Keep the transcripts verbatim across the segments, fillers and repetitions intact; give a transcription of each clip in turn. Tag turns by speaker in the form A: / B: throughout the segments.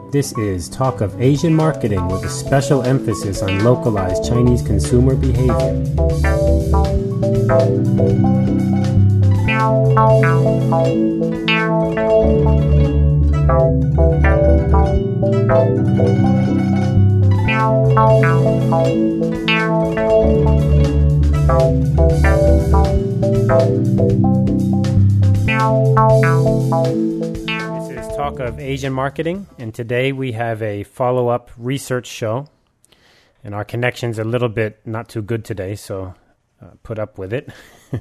A: This is Talk of Asian Marketing with a special emphasis on localized Chinese consumer behavior. This is Talk of Asian Marketing, and today we have a follow-up research show, and our connection's a little bit not too good today, so uh, put up with it.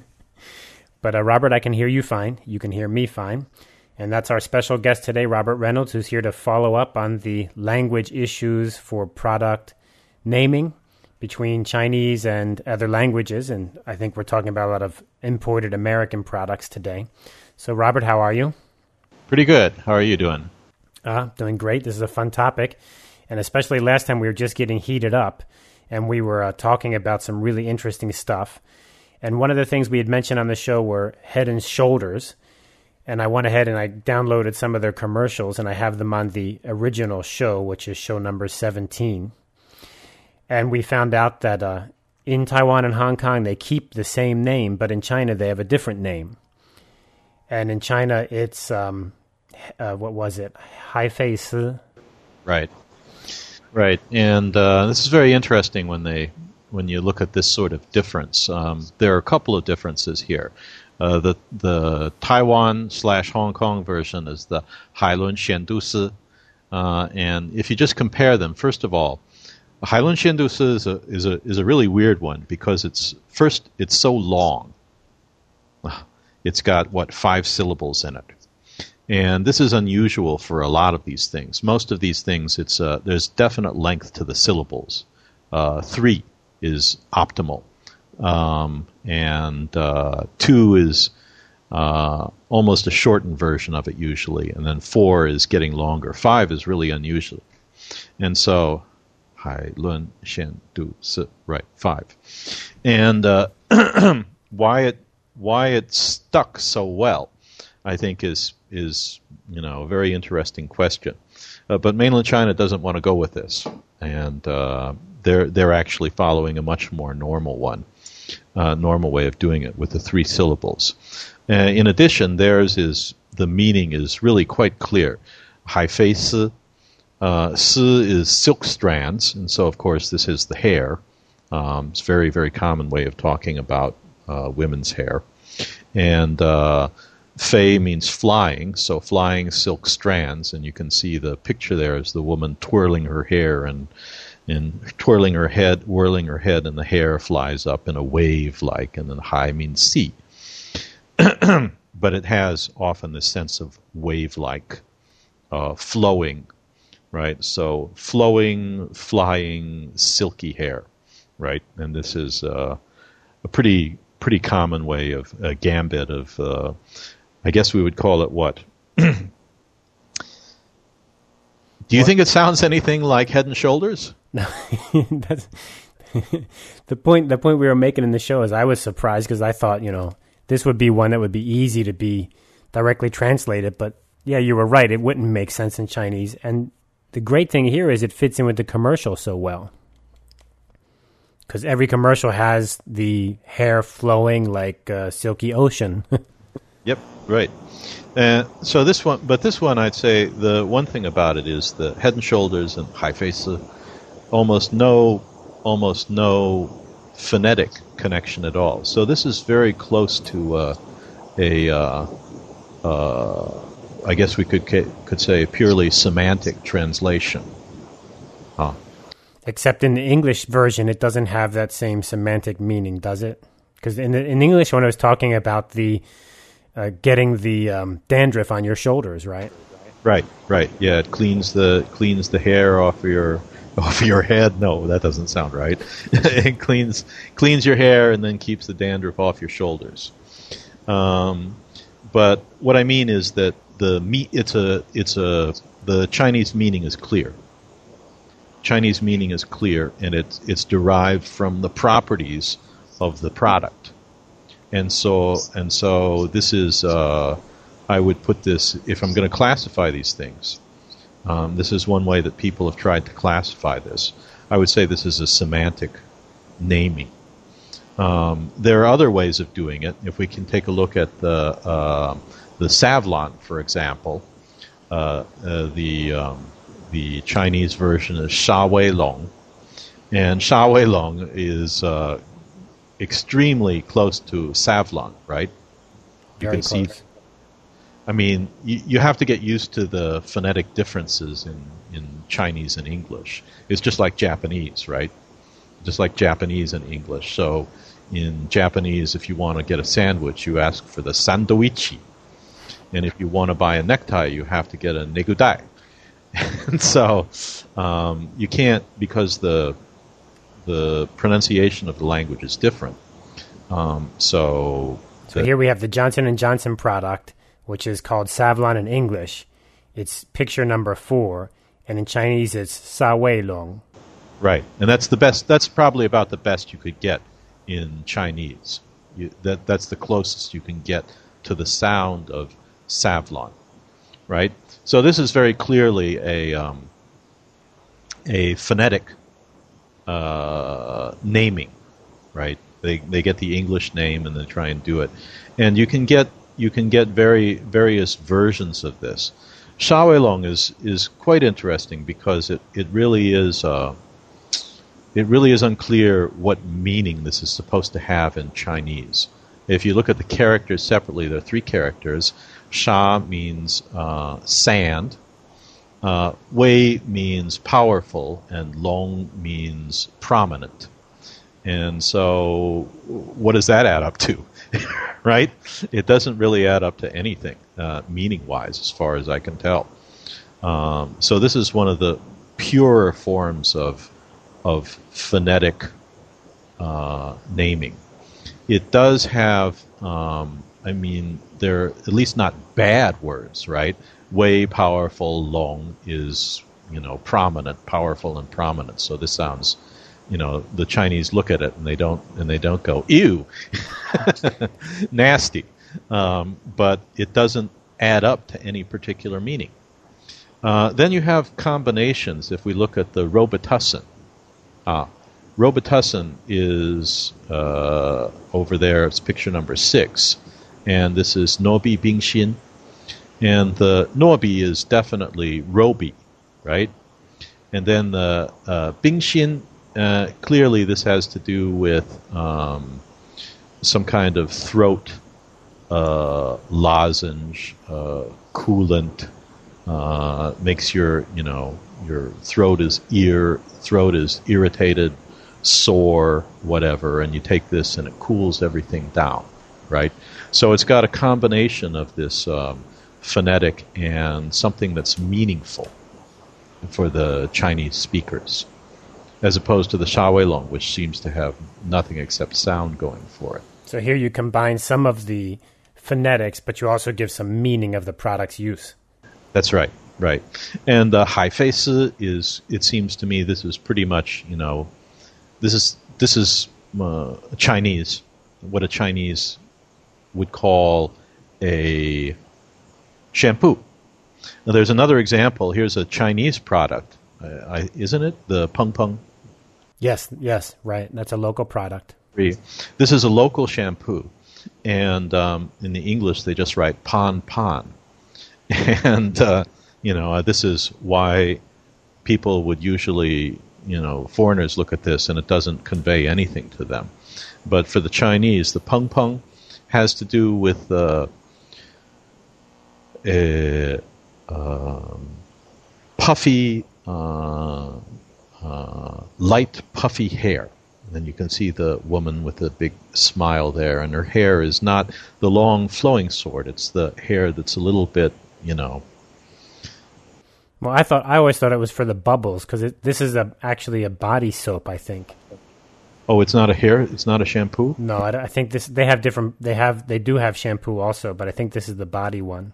A: But uh, Robert, I can hear you fine. You can hear me fine. And that's our special guest today, Robert Reynolds, who's here to follow up on the language issues for product naming between Chinese and other languages. And I think we're talking about a lot of imported American products today. So, Robert, how are you?
B: Pretty good. How are you doing?
A: Uh, doing great. This is a fun topic. And especially last time we were just getting heated up and we were uh, talking about some really interesting stuff. And one of the things we had mentioned on the show were Head and Shoulders. And I went ahead and I downloaded some of their commercials, and I have them on the original show, which is show number seventeen. And we found out that uh, in Taiwan and Hong Kong, they keep the same name, but in China, they have a different name. And in China, it's, um, uh, what was it? Hai Fei Si.
B: Right. Right. And uh, this is very interesting when they when you look at this sort of difference. Um, there are a couple of differences here. Uh, the the Taiwan slash Hong Kong version is the Hailun Xiandu Si, uh, and if you just compare them, first of all, Hailun Xiandu Si is a is a is a really weird one because it's first it's so long. It's got what five syllables in it, and this is unusual for a lot of these things. Most of these things, it's uh, there's definite length to the syllables. Uh, three is optimal. Um, and uh, two is uh, almost a shortened version of it usually, and then four is getting longer. Five is really unusual, and so Hai Lun Xian Du Si, right? Five, and uh, why it why it stuck so well, I think is is you know a very interesting question. Uh, but mainland China doesn't want to go with this, and uh, they're they're actually following a much more normal one. Uh, normal way of doing it with the three syllables. Uh, in addition, theirs is the meaning is really quite clear. Hai Fei Si, uh, Si is silk strands, and so of course this is the hair. Um, it's a very very common way of talking about uh, women's hair. And uh, Fei means flying, so flying silk strands, and you can see the picture there is the woman twirling her hair and. And twirling her head, whirling her head, and the hair flies up in a wave-like, and then hai means sea. But it has often this sense of wave-like, uh, flowing, right? So flowing, flying, silky hair, right? And this is uh, a pretty pretty common way of a gambit of, uh, I guess we would call it what? Do you what? think it sounds anything like Head and Shoulders?
A: No, that's the point. The point we were making in the show is I was surprised because I thought, you know, this would be one that would be easy to be directly translated. But yeah, you were right; it wouldn't make sense in Chinese. And the great thing here is it fits in with the commercial so well because every commercial has the hair flowing like a silky ocean.
B: Yep, right. Uh, so this one, but this one, I'd say the one thing about it is the Head and Shoulders and Hai Fei Si. Almost no, almost no phonetic connection at all. So this is very close to uh, a, uh, uh, I guess we could could say, a purely semantic translation. Huh.
A: Except in the English version, it doesn't have that same semantic meaning, does it? Because in the, in English, when I was talking about the uh, getting the um, dandruff on your shoulders, right?
B: Right, right. Yeah, it cleans the cleans the hair off of your. Off your head? No, that doesn't sound right. It cleans cleans your hair and then keeps the dandruff off your shoulders. Um, but what I mean is that the me- it's a it's a the Chinese meaning is clear. Chinese meaning is clear, and it's it's derived from the properties of the product. And so and so this is uh, I would put this if I'm going to classify these things. Um, this is one way that people have tried to classify this. I would say this is a semantic naming. Um, there are other ways of doing it. If we can take a look at the uh, the Savlon, for example, uh, uh, the um, the Chinese version is Sha Wei Long, and Sha Wei Long is uh, extremely close to Savlon, right? You
A: Very
B: can
A: close.
B: see. I mean, you, you have to get used to the phonetic differences in, in Chinese and English. It's just like Japanese, right? Just like Japanese and English. So in Japanese, if you want to get a sandwich, you ask for the sandoichi. And if you want to buy a necktie, you have to get a negudai. And so um, you can't, because the the pronunciation of the language is different. Um, so
A: So here we have the Johnson and Johnson product, which is called Savlon in English. It's picture number four, and in Chinese it's Sa Wei Long.
B: Right, and that's the best. That's probably about the best you could get in Chinese. You, that that's the closest you can get to the sound of Savlon, right? So this is very clearly a um, a phonetic uh, naming, right? They they get the English name and they try and do it, and you can get you can get very various versions of this. Sha Wei Long is is quite interesting because it it really is. Uh, It really is unclear what meaning this is supposed to have in Chinese. If you look at the characters separately, there are three characters. Sha means uh, sand, uh, Wei means powerful, and Long means prominent. And so what does that add up to? Right? It doesn't really add up to anything uh, meaning-wise as far as I can tell. Um, so this is one of the purer forms of of phonetic uh, naming. It does have, um, I mean, they're at least not bad words, right? Wei, powerful, Long is, you know, prominent, powerful and prominent. So this sounds, you know, the Chinese look at it and they don't, and they don't go, ew, nasty. Um, but it doesn't add up to any particular meaning. Uh, then you have combinations. If we look at the Robitussin, Ah, Robitussin is uh, over there. It's picture number six, and this is Nobi Bingxin, and the Nobi is definitely Robi, right? And then the uh, Bingxin, uh, clearly this has to do with um, some kind of throat uh, lozenge, uh, coolant, uh, makes your you know your throat is ear. throat is irritated, sore, whatever, and you take this and it cools everything down, right? So it's got a combination of this um, phonetic and something that's meaningful for the Chinese speakers, as opposed to the Sha Wei Long, which seems to have nothing except sound going for it.
A: So here you combine some of the phonetics, but you also give some meaning of the product's use.
B: That's right. Right, and uh, Haifei Si is. It seems to me this is pretty much you know, this is this is uh, Chinese, what a Chinese would call a shampoo. Now there's another example. Here's a Chinese product, uh, I, isn't it? The Peng Peng.
A: Yes, yes, right. That's a local product.
B: This is a local shampoo, and um, in the English they just write Pan Pan, and. Uh, You know, uh, this is why people would usually, you know, foreigners look at this and it doesn't convey anything to them. But for the Chinese, the Peng Peng has to do with uh, a um, puffy, uh, uh, light puffy hair. And then you can see the woman with the big smile there, and her hair is not the long flowing sort. It's the hair that's a little bit, you know.
A: Well, I thought I always thought it was for the bubbles because this is a, actually a body soap, I think.
B: Oh, it's not a hair. It's not a shampoo.
A: No, I, I think this. They have different. They have. They do have shampoo also, but I think this is the body one.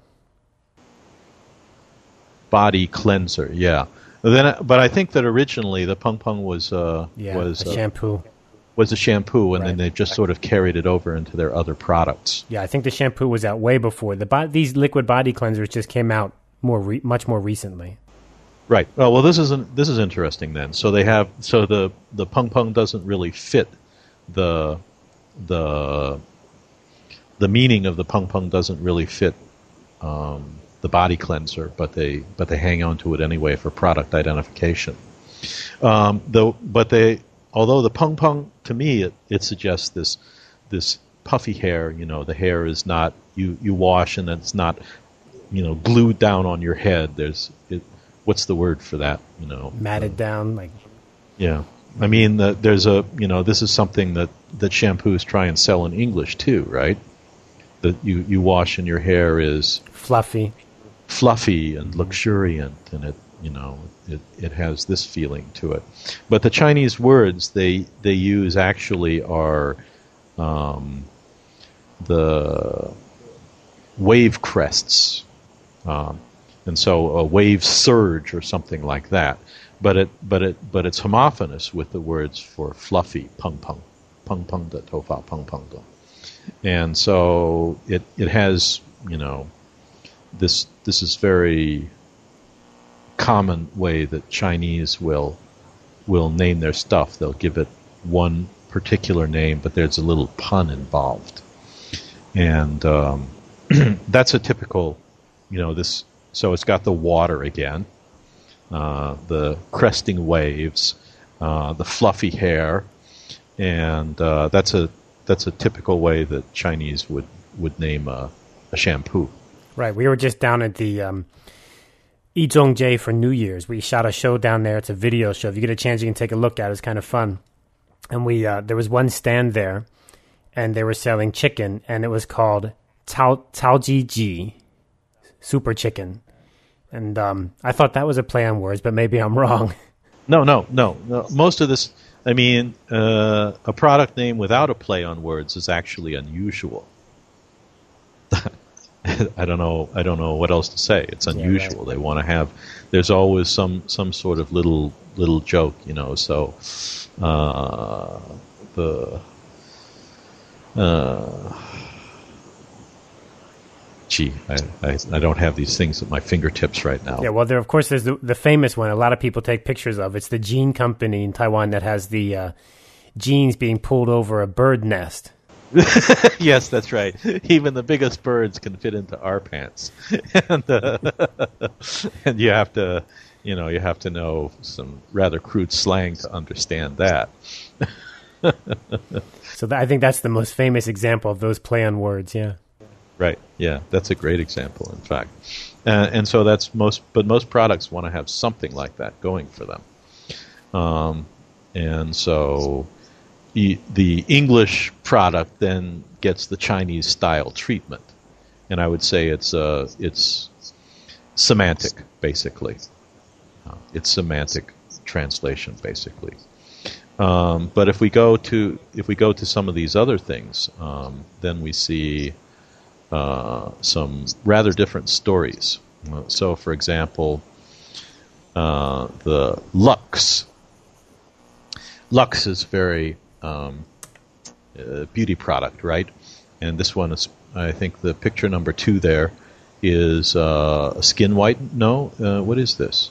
B: Body cleanser, yeah. Then, but I think that originally the Peng Peng was uh,
A: yeah,
B: was
A: a
B: uh,
A: shampoo.
B: Was a shampoo, and
A: right.
B: then they just sort of carried it over into their other products.
A: Yeah, I think the shampoo was out way before the bo- these liquid body cleansers just came out more re- much more recently.
B: Right. Oh, well, this isn't. This is interesting then. So they have. So the the peng peng doesn't really fit the the the meaning of the peng peng doesn't really fit um, the body cleanser, but they but they hang on to it anyway for product identification. Um, though, but they although the peng peng to me it, it suggests this this puffy hair. You know, the hair is not you you wash and it's not you know glued down on your head. There's it. What's the word for that? You know,
A: matted
B: uh,
A: down, like
B: yeah. I mean, the, there's a you know, this is something that, that shampoos try and sell in English too, right? That you, you wash and your hair is
A: fluffy,
B: fluffy and luxuriant, and it you know it, it has this feeling to it. But the Chinese words they they use actually are um, the wave crests. Um, And so a wave surge or something like that, but it but it but it's homophonous with the words for fluffy peng peng, peng peng de tofa peng peng de, and so it it has you know this this is very common way that Chinese will will name their stuff. They'll give it one particular name, but there's a little pun involved, and um, that's a typical you know this. So it's got the water again, uh, the cresting waves, uh, the fluffy hair, and uh, that's a that's a typical way that Chinese would, would name a, a shampoo.
A: Right. We were just down at the um, Izhongjie for New Year's. We shot a show down there. It's a video show. If you get a chance, you can take a look at it. It's kind of fun. And we uh, there was one stand there, and they were selling chicken, and it was called Cao Cao Ji Ji, Super Chicken. And um, I thought that was a play on words, but maybe I'm wrong.
B: No, no, no. no. Most of this, I mean, uh, a product name without a play on words is actually unusual. I don't know. I don't know what else to say. It's unusual. Yeah, right. They want to have. There's always some some sort of little little joke, you know. So uh, the. Uh, Gee, I, I, I don't have these things at my fingertips right now.
A: Yeah, well, there of course there's the, the famous one. A lot of people take pictures of. It's the jean company in Taiwan that has the uh, jeans being pulled over a bird nest.
B: Yes, that's right. Even the biggest birds can fit into our pants, and uh, and you have to, you know, you have to know some rather crude slang to understand that.
A: So th- I think that's the most famous example of those play on words. Yeah.
B: Right. Yeah, that's a great example, in fact. Uh, and so that's most, but most products want to have something like that going for them. Um, and so e- the English product then gets the Chinese style treatment, and I would say it's uh, it's semantic, basically. Uh, it's semantic translation, basically. Um, but if we go to if we go to some of these other things, um, then we see. Uh, some rather different stories. Uh, so, for example, uh, the Lux. Lux is very um, uh, beauty product, right? And this one is, I think, the picture number two there is uh, a skin white. No, uh, what is this?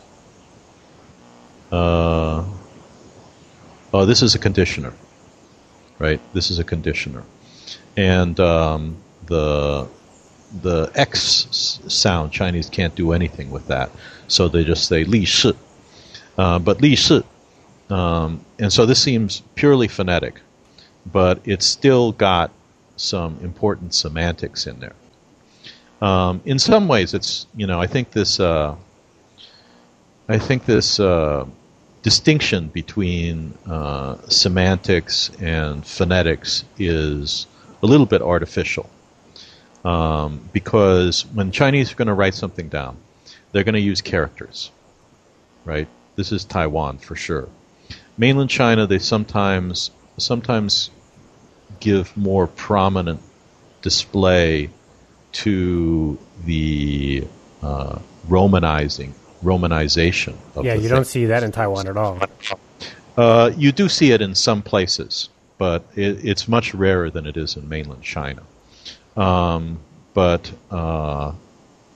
B: Uh, oh, this is a conditioner, right? This is a conditioner, and um, the the X sound, Chinese can't do anything with that, so they just say Li Shi. Uh, but Li Shi, um, and so this seems purely phonetic, but it's still got some important semantics in there. Um, in some ways, it's you know I think this uh, I think this uh, distinction between uh, semantics and phonetics is a little bit artificial. Um, because when Chinese are going to write something down, they're going to use characters, right? This is Taiwan for sure. Mainland China, they sometimes sometimes give more prominent display to the uh, Romanizing, Romanization of
A: yeah,
B: the
A: you
B: thing.
A: don't see that in Taiwan at all.
B: Uh, you do see it in some places, but it, it's much rarer than it is in mainland China. Um, but uh,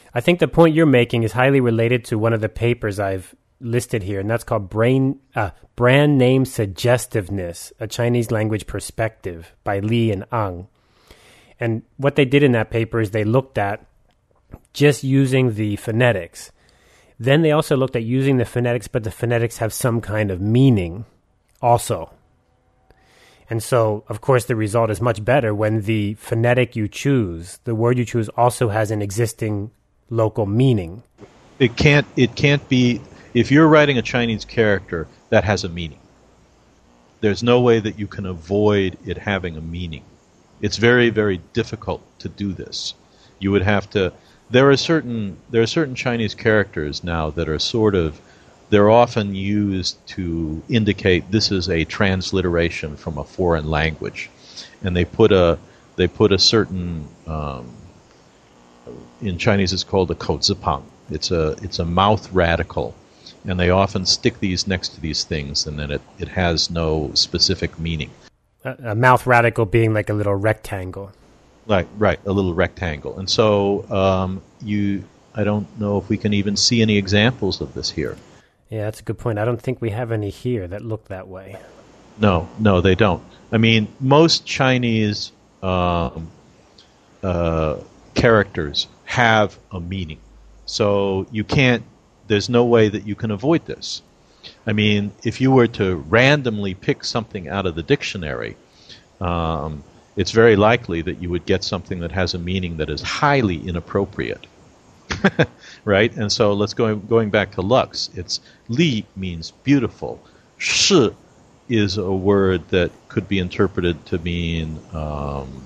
A: I think the point you're making is highly related to one of the papers I've listed here, and that's called Brain, uh, Brand Name Suggestiveness, a Chinese Language Perspective by Li and Ang. And what they did in that paper is they looked at just using the phonetics. Then they also looked at using the phonetics, but the phonetics have some kind of meaning also. And so, of course, the result is much better when the phonetic you choose, the word you choose, also has an existing local meaning.
B: It can't, it can't be, if you're writing a Chinese character, that has a meaning. There's no way that you can avoid it having a meaning. It's very, very difficult to do this. You would have to, there are certain, there are certain Chinese characters now that are sort of, they're often used to indicate this is a transliteration from a foreign language. And they put a, they put a certain, um, in Chinese it's called a kouzipang. It's a, it's a mouth radical. And they often stick these next to these things, and then it, it has no specific meaning.
A: A, a mouth radical being like a little rectangle.
B: Like, right, a little rectangle. And so um, you, I don't know if we can even see any examples of this here.
A: Yeah, that's a good point. I don't think we have any here that look that way.
B: No, no, they don't. I mean, most Chinese um, uh, characters have a meaning. So you can't, there's no way that you can avoid this. I mean, if you were to randomly pick something out of the dictionary, um, it's very likely that you would get something that has a meaning that is highly inappropriate. Right? And so let's go going back to Lux. It's Li means beautiful. Shi is a word that could be interpreted to mean um,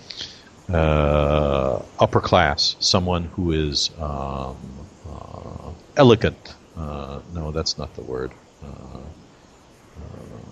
B: uh, upper class, someone who is um, uh, elegant. Uh, no, that's not the word. Uh, uh,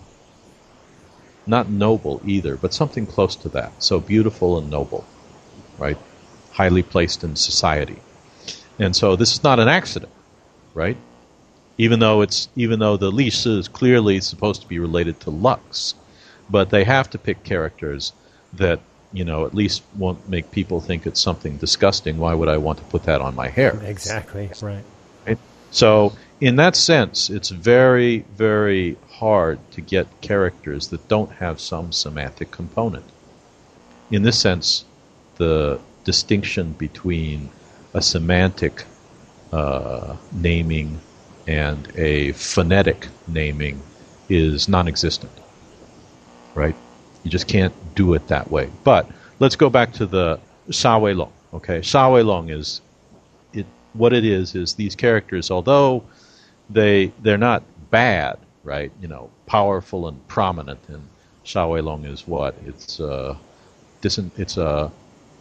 B: not noble either, but something close to that. So beautiful and noble, right? Highly placed in society. And so this is not an accident, right? Even though it's even though the Li Shi is clearly supposed to be related to Lux, but they have to pick characters that, you know, at least won't make people think it's something disgusting. Why would I want to put that on my hair?
A: Exactly, right.
B: Right? So in that sense, it's very, very hard to get characters that don't have some semantic component. In this sense, the distinction between a semantic uh, naming and a phonetic naming is non-existent, right? You just can't do it that way. But let's go back to the Sha Wei Long. Okay, Sha Wei Long is it. What it is is these characters, although they they're not bad, right? You know, powerful and prominent. And Sha Wei Long is what? It's uh, dis- It's a. Uh,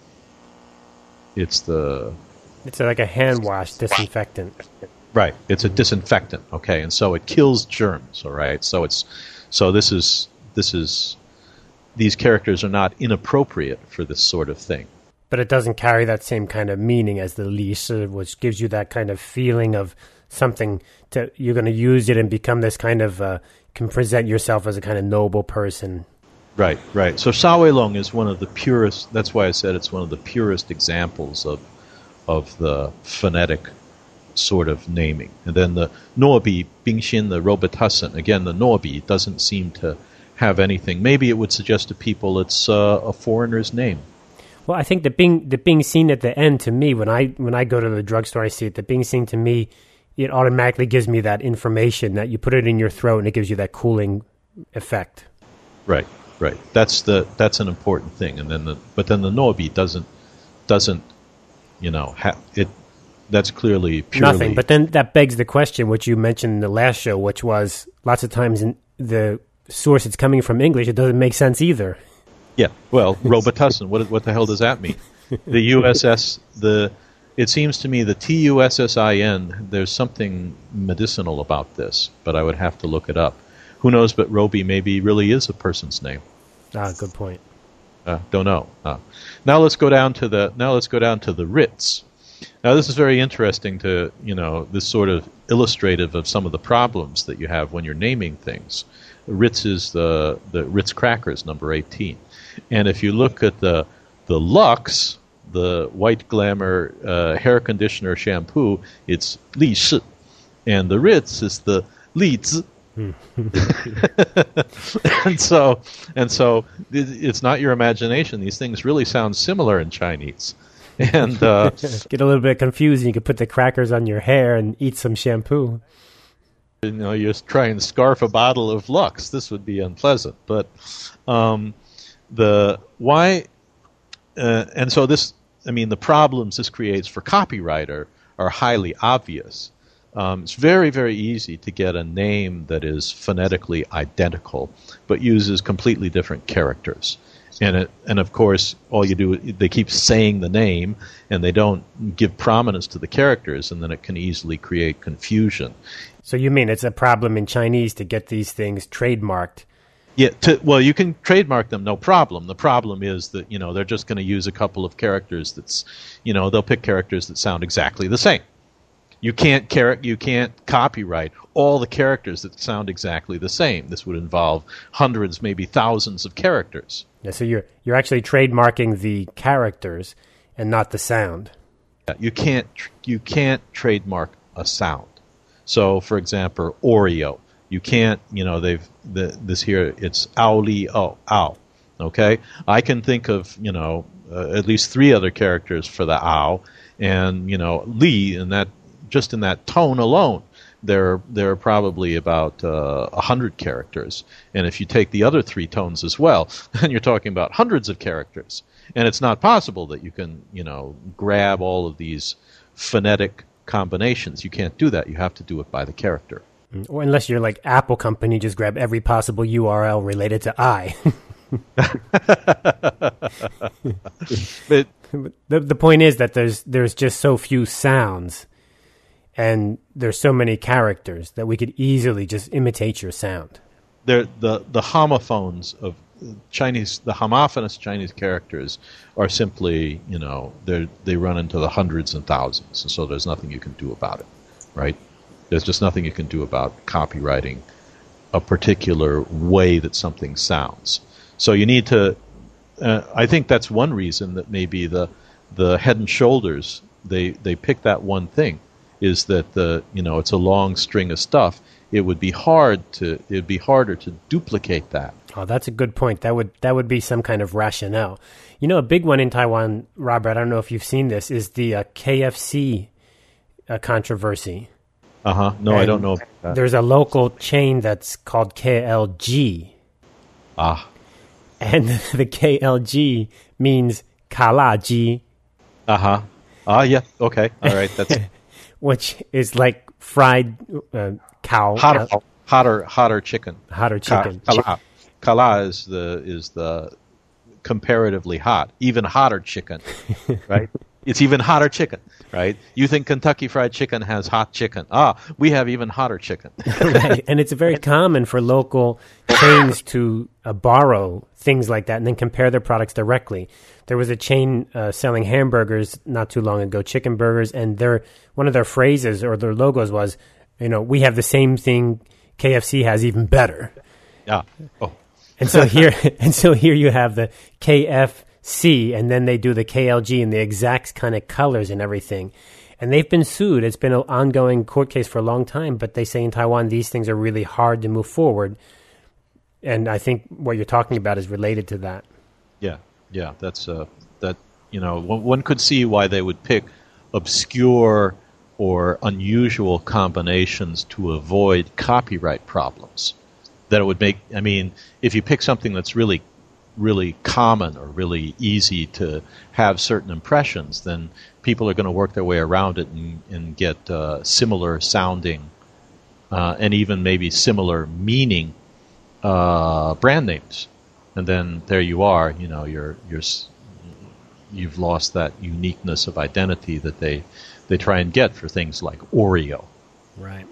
B: it's the.
A: It's like a hand wash disinfectant.
B: Right. It's a disinfectant. Okay, and so it kills germs. All right. So it's so this is this is these characters are not inappropriate for this sort of thing.
A: But it doesn't carry that same kind of meaning as the Li Shi, which gives you that kind of feeling of something to you're going to use it and become this kind of uh, can present yourself as a kind of noble person.
B: Right. Right. So Sha Wei Long is one of the purest. That's why I said it's one of the purest examples of. of the phonetic sort of naming. And then the Nuobi, Bingxin, the Robitussin, again, the Nuobi doesn't seem to have anything. Maybe it would suggest to people it's uh, a foreigner's name.
A: Well, I think the Bing the Bing scene at the end, to me, when I when I go to the drugstore, I see it, the Bing scene, to me, it automatically gives me that information that you put it in your throat and it gives you that cooling effect.
B: Right, right. That's the that's an important thing. And then the but then the Nuobi doesn't doesn't You know, ha- it. That's clearly purely
A: nothing. But then that begs the question, which you mentioned in the last show, which was lots of times in the source it's coming from English, it doesn't make sense either.
B: Yeah. Well, Robitussin. What what the hell does that mean? The U S S. The it seems to me the T U S S I N. There's something medicinal about this, but I would have to look it up. Who knows? But Roby maybe really is a person's name.
A: Ah, good point.
B: Uh, don't know. Uh, now let's go down to the now let's go down to the Ritz. Now this is very interesting to you know this sort of illustrative of some of the problems that you have when you're naming things. Ritz is the the Ritz crackers number eighteen, and if you look at the the Lux, the white glamour uh, hair conditioner shampoo, it's Li Shi, and the Ritz is the Li Zi. and so, and so, it's not your imagination. These things really sound similar in Chinese, and uh,
A: get a little bit confused. And you could put the crackers on your hair and eat some shampoo.
B: You know, you just try and scarf a bottle of Lux. This would be unpleasant, but um, the why, uh, and so this. I mean, the problems this creates for copywriter are highly obvious. Um, it's very, very easy to get a name that is phonetically identical, but uses completely different characters. And it, and of course, all you do, they keep saying the name, and they don't give prominence to the characters, and then it can easily create confusion.
A: So you mean it's a problem in Chinese to get these things trademarked?
B: Yeah, to, well, you can trademark them, no problem. The problem is that, you know, they're just going to use a couple of characters that's, you know, they'll pick characters that sound exactly the same. You can't char- you can't copyright all the characters that sound exactly the same. This would involve hundreds, maybe thousands of characters.
A: Yeah, so you're you're actually trademarking the characters and not the sound.
B: Yeah, you can't tr- you can't trademark a sound. So, for example, Oreo. You can't, you know, they've the, this here. It's ow li o ow. Okay, I can think of, you know, uh, at least three other characters for the ow, and you know, li, and that just in that tone alone, there there are probably about uh, a hundred characters. And if you take the other three tones as well, then you're talking about hundreds of characters. And it's not possible that you can, you know, grab all of these phonetic combinations. You can't do that. You have to do it by the character.
A: Or unless you're like Apple company, just grab every possible U R L related to I.
B: but
A: the the point is that there's there's just so few sounds, and there's so many characters that we could easily just imitate your sound.
B: the the homophones of Chinese, the homophonous Chinese characters are simply, you know, they they run into the hundreds and thousands, and so there's nothing you can do about it, right? There's just nothing you can do about copywriting a particular way that something sounds. So you need to. Uh, I think that's one reason that maybe the the Head and Shoulders they they pick that one thing, is that the you know it's a long string of stuff. It would be hard to it'd be harder to duplicate that.
A: Oh, that's a good point. That would that would be some kind of rationale. You know, a big one in Taiwan, Robert, I don't know if you've seen this, is the uh, K F C uh, controversy.
B: Uh-huh. No,
A: and
B: I don't know about that.
A: There's a local chain that's called K L G.
B: Ah.
A: And the K L G means Kala Ji.
B: Uh-huh. Ah, yeah. Okay. All right. That's
A: which is like fried uh, cow.
B: Hotter, uh, hotter, hotter chicken.
A: Hotter chicken.
B: Ka- kala. Kala is the is the comparatively hot, even hotter chicken, right? It's even hotter chicken, right? You think Kentucky Fried Chicken has hot chicken? Ah, we have even hotter chicken.
A: Right. And it's very common for local chains to uh, borrow things like that and then compare their products directly. There was a chain uh, selling hamburgers not too long ago, chicken burgers, and their one of their phrases or their logos was, you know, we have the same thing K F C has, even better.
B: Yeah. Oh.
A: And so here, and so here you have the K F C, and then they do the K L G in the exact kind of colors and everything. And they've been sued. It's been an ongoing court case for a long time, but they say in Taiwan these things are really hard to move forward. And I think what you're talking about is related to that.
B: Yeah, yeah, that's uh, that. You know, one, one could see why they would pick obscure or unusual combinations to avoid copyright problems. That it would make. I mean, if you pick something that's really really common or really easy to have certain impressions, then people are going to work their way around it and, and get uh, similar sounding uh, and even maybe similar meaning uh, brand names. And then there you are, you know, you're you're you've lost that uniqueness of identity that they they try and get for things like Oreo.
A: Right.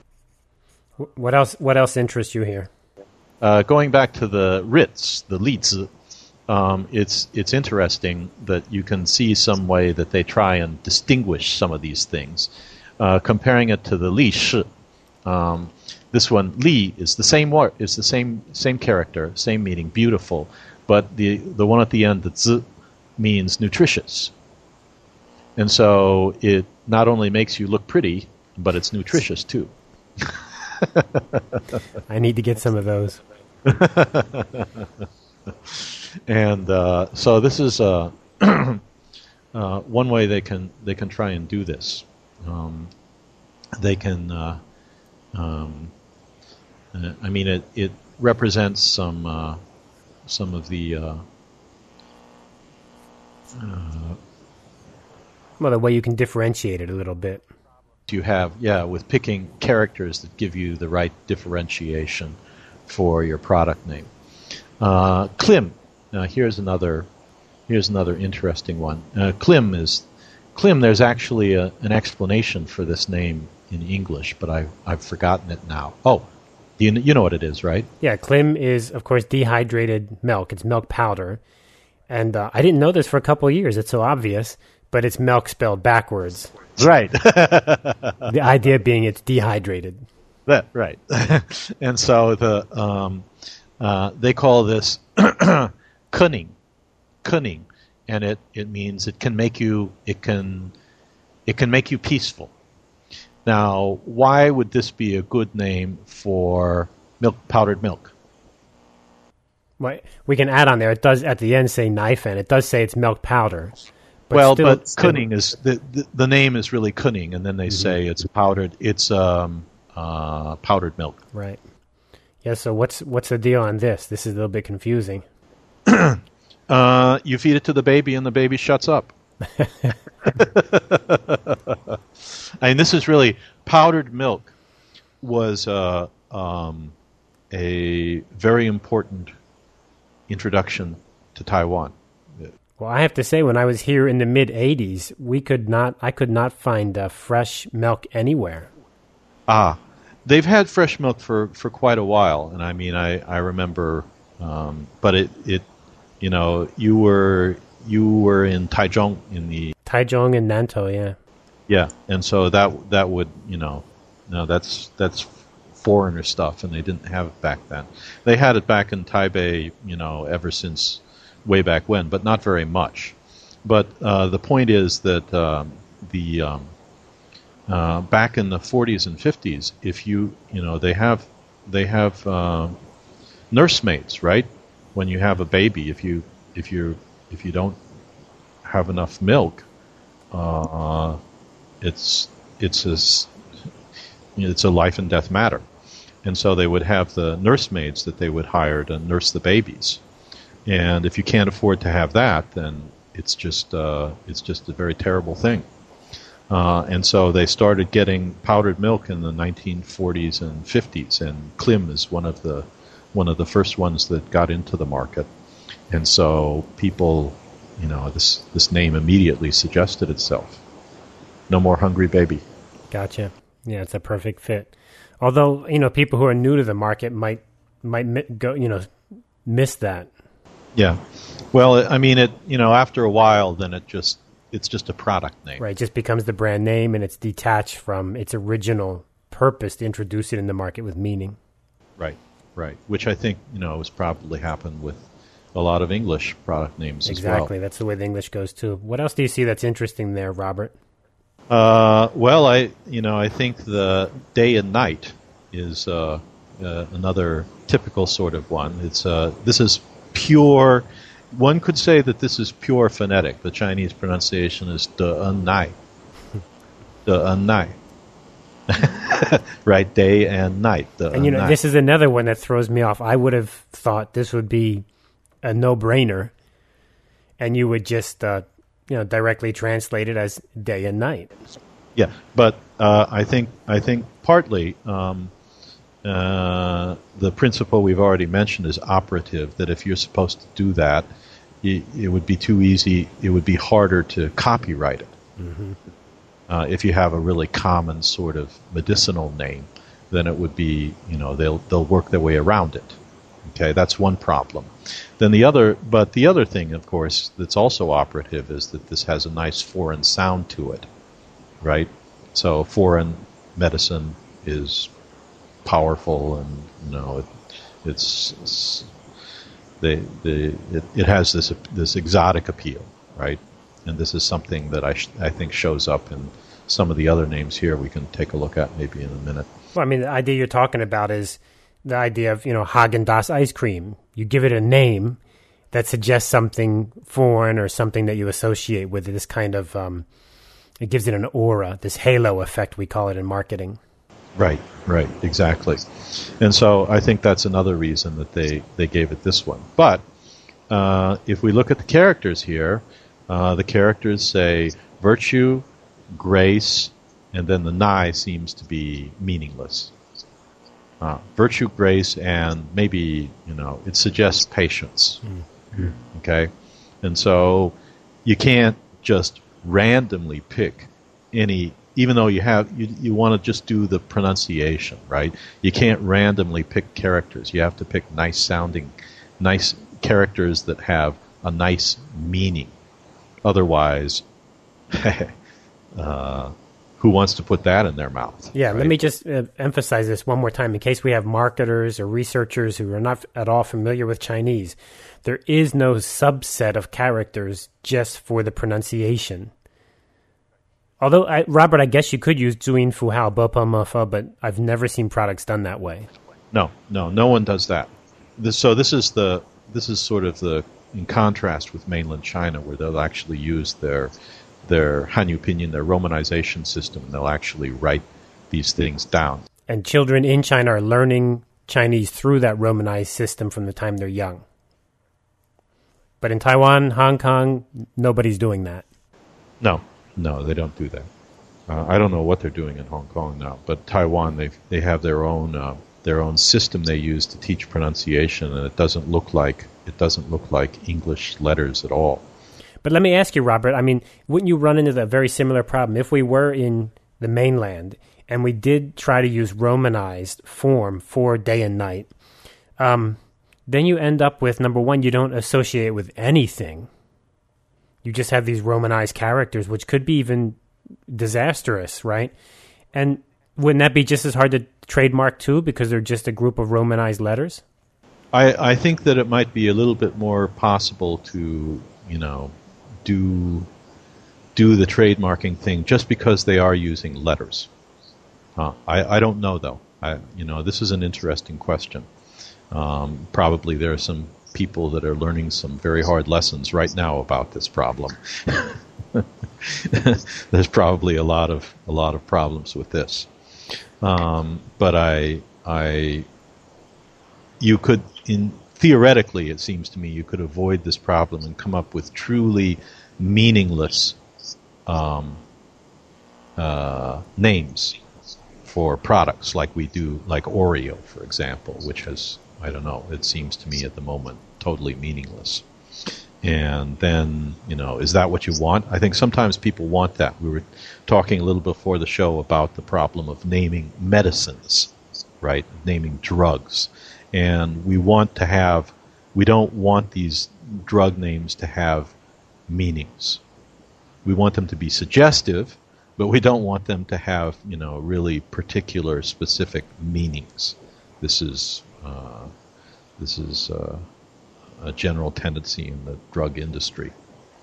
A: What else? What else interests you here?
B: Uh, going back to the Ritz, the Lizi, um, it's it's interesting that you can see some way that they try and distinguish some of these things. Uh, comparing it to the Li Shi, um, this one Li is the same word, is the same same character, same meaning, beautiful, but the the one at the end, the Zi, means nutritious, And so it not only makes you look pretty, but it's nutritious too.
A: I need to get some of those.
B: And uh, so this is uh, uh, one way they can they can try and do this. Um, they can, uh, um, uh, I mean, it it represents some uh, some of the uh, uh,
A: well, the way you can differentiate it a little bit.
B: You have, yeah, with picking characters that give you the right differentiation for your product name. Uh, Klim. Now here's another here's another interesting one. Uh, Klim is Klim. There's actually a, an explanation for this name in English, but I I've forgotten it now. Oh, you you know what it is, right?
A: Yeah, Klim is of course dehydrated milk. It's milk powder, and uh, I didn't know this for a couple of years. It's so obvious, but it's milk spelled backwards.
B: Right.
A: The idea being it's dehydrated.
B: That right. And so the um, uh, they call this cunning, cunning, and it, it means it can make you it can it can make you peaceful. Now, why would this be a good name for milk powdered milk?
A: Well, we can add on there. It does at the end say knife, and it does say it's milk powder. But
B: well,
A: still,
B: but
A: still,
B: cunning is the, the the name is really cunning, and then they mm-hmm. say it's powdered. It's um uh powdered milk.
A: Right. Yeah. So what's what's the deal on this? This is a little bit confusing.
B: uh, you feed it to the baby, and the baby shuts up. I mean, this is really powdered milk was uh, um, a very important introduction to Taiwan.
A: Well, I have to say, when I was here in the mid eighties, we could not, I could not find uh, fresh milk anywhere.
B: Ah, they've had fresh milk for, for quite a while, and I mean, I I remember, um, but it, it, you know, you were you were in Taichung in the
A: Taichung and Nantou, yeah,
B: yeah, and so that that would you know, no, that's that's foreigner stuff, and they didn't have it back then. They had it back in Taipei, you know, ever since way back when, but not very much. But uh, the point is that um, the um, uh, back in the forties and fifties, if you you know they have they have uh, nursemaids, right? When you have a baby, if you if you if you don't have enough milk, uh, it's it's a it's a life and death matter. And so they would have the nursemaids that they would hire to nurse the babies. And if you can't afford to have that, then it's just uh, it's just a very terrible thing. Uh, and so they started getting powdered milk in the nineteen forties and fifties, and Klim is one of the one of the first ones that got into the market. And so people, you know, this this name immediately suggested itself. No more hungry baby.
A: Gotcha. Yeah, it's a perfect fit. Although, you know, people who are new to the market might might go, you know, miss that.
B: Yeah. Well, I mean, it. You know, after a while, then it just it's just a product name.
A: Right. It just becomes the brand name, and it's detached from its original purpose to introduce it in the market with meaning.
B: Right. Right. Which I think you know has probably happened with a lot of English product names
A: exactly.
B: as well.
A: Exactly. That's the way the English goes too. What else do you see that's interesting there, Robert?
B: Uh, well, I you know I think the day and night is uh, uh, another typical sort of one. It's uh, this is pure. One could say that this is pure phonetic. The Chinese pronunciation is de en nai, de en nai, right? Day and night.
A: And you know, this is another one that throws me off. I would have thought this would be a no-brainer, and you would just uh, you know directly translate it as day and night.
B: Yeah, but uh, I think I think partly um, uh, the principle we've already mentioned is operative. That if you're supposed to do that, it, it would be too easy. It would be harder to copyright it. Mm-hmm. Uh, if you have a really common sort of medicinal name, then it would be you know they'll they'll work their way around it. Okay, that's one problem. Then the other, but the other thing, of course, that's also operative is that this has a nice foreign sound to it, right? So foreign medicine is powerful, and you know it, it's, it's the the it, it has this this exotic appeal, right? and this is something that I sh- I think shows up in some of the other names here. We can take a look at maybe in a minute.
A: Well, I mean, the idea you're talking about is the idea of, you know, Haagen-Dazs ice cream. You give it a name that suggests something foreign or something that you associate with it. This kind of, um, it gives it an aura, this halo effect, we call it in marketing.
B: Right, right, exactly. And so I think that's another reason that they, they gave it this one. But uh, if we look at the characters here, uh, the characters say virtue, grace, and then the nai seems to be meaningless. Uh, virtue, grace, and maybe, you know, it suggests patience. Mm-hmm. Okay? And so you can't just randomly pick any, even though you have, you, you want to just do the pronunciation, right? You can't randomly pick characters. You have to pick nice sounding, nice characters that have a nice meaning. Otherwise, uh, who wants to put that in their mouth?
A: Yeah,
B: right?
A: Let me just uh, emphasize this one more time in case we have marketers or researchers who are not at all familiar with Chinese. There is no subset of characters just for the pronunciation. Although, I, Robert, I guess you could use Zuin Fu Hao, Bo Po Mo Fo, but I've never seen products done that way.
B: No, no, no one does that. This, so this is the this is sort of the in contrast with mainland China, where they'll actually use their their Hanyu Pinyin, their romanization system, and they'll actually write these things down.
A: And children in China are learning Chinese through that romanized system from the time they're young. But in Taiwan, Hong Kong, nobody's doing that.
B: No, no, they don't do that. Uh, I don't know what they're doing in Hong Kong now, but Taiwan, they they have their own uh, their own system they use to teach pronunciation, and it doesn't look like it doesn't look like English letters at all.
A: But let me ask you, Robert, I mean, wouldn't you run into that very similar problem if we were in the mainland and we did try to use romanized form for day and night? Um, then you end up with, number one, you don't associate it with anything. You just have these romanized characters, which could be even disastrous, right? And wouldn't that be just as hard to trademark too, because they're just a group of romanized letters?
B: I, I think that it might be a little bit more possible to, you know, do do the trademarking thing just because they are using letters. Uh, I, I don't know, though. I, you know, this is an interesting question. Um, probably there are some people that are learning some very hard lessons right now about this problem. There's probably a lot of a lot of problems with this. Um, but I, I, you could, in theoretically, it seems to me, you could avoid this problem and come up with truly meaningless um, uh, names for products, like we do, like Oreo, for example, which has, I don't know, it seems to me at the moment totally meaningless. And then, you know, is that what you want? I think sometimes people want that. We were talking a little before the show about the problem of naming medicines, right? Naming drugs. And we want to have, we don't want these drug names to have meanings. We want them to be suggestive, but we don't want them to have, you know, really particular, specific meanings. This is, uh, this is, uh, a general tendency in the drug industry.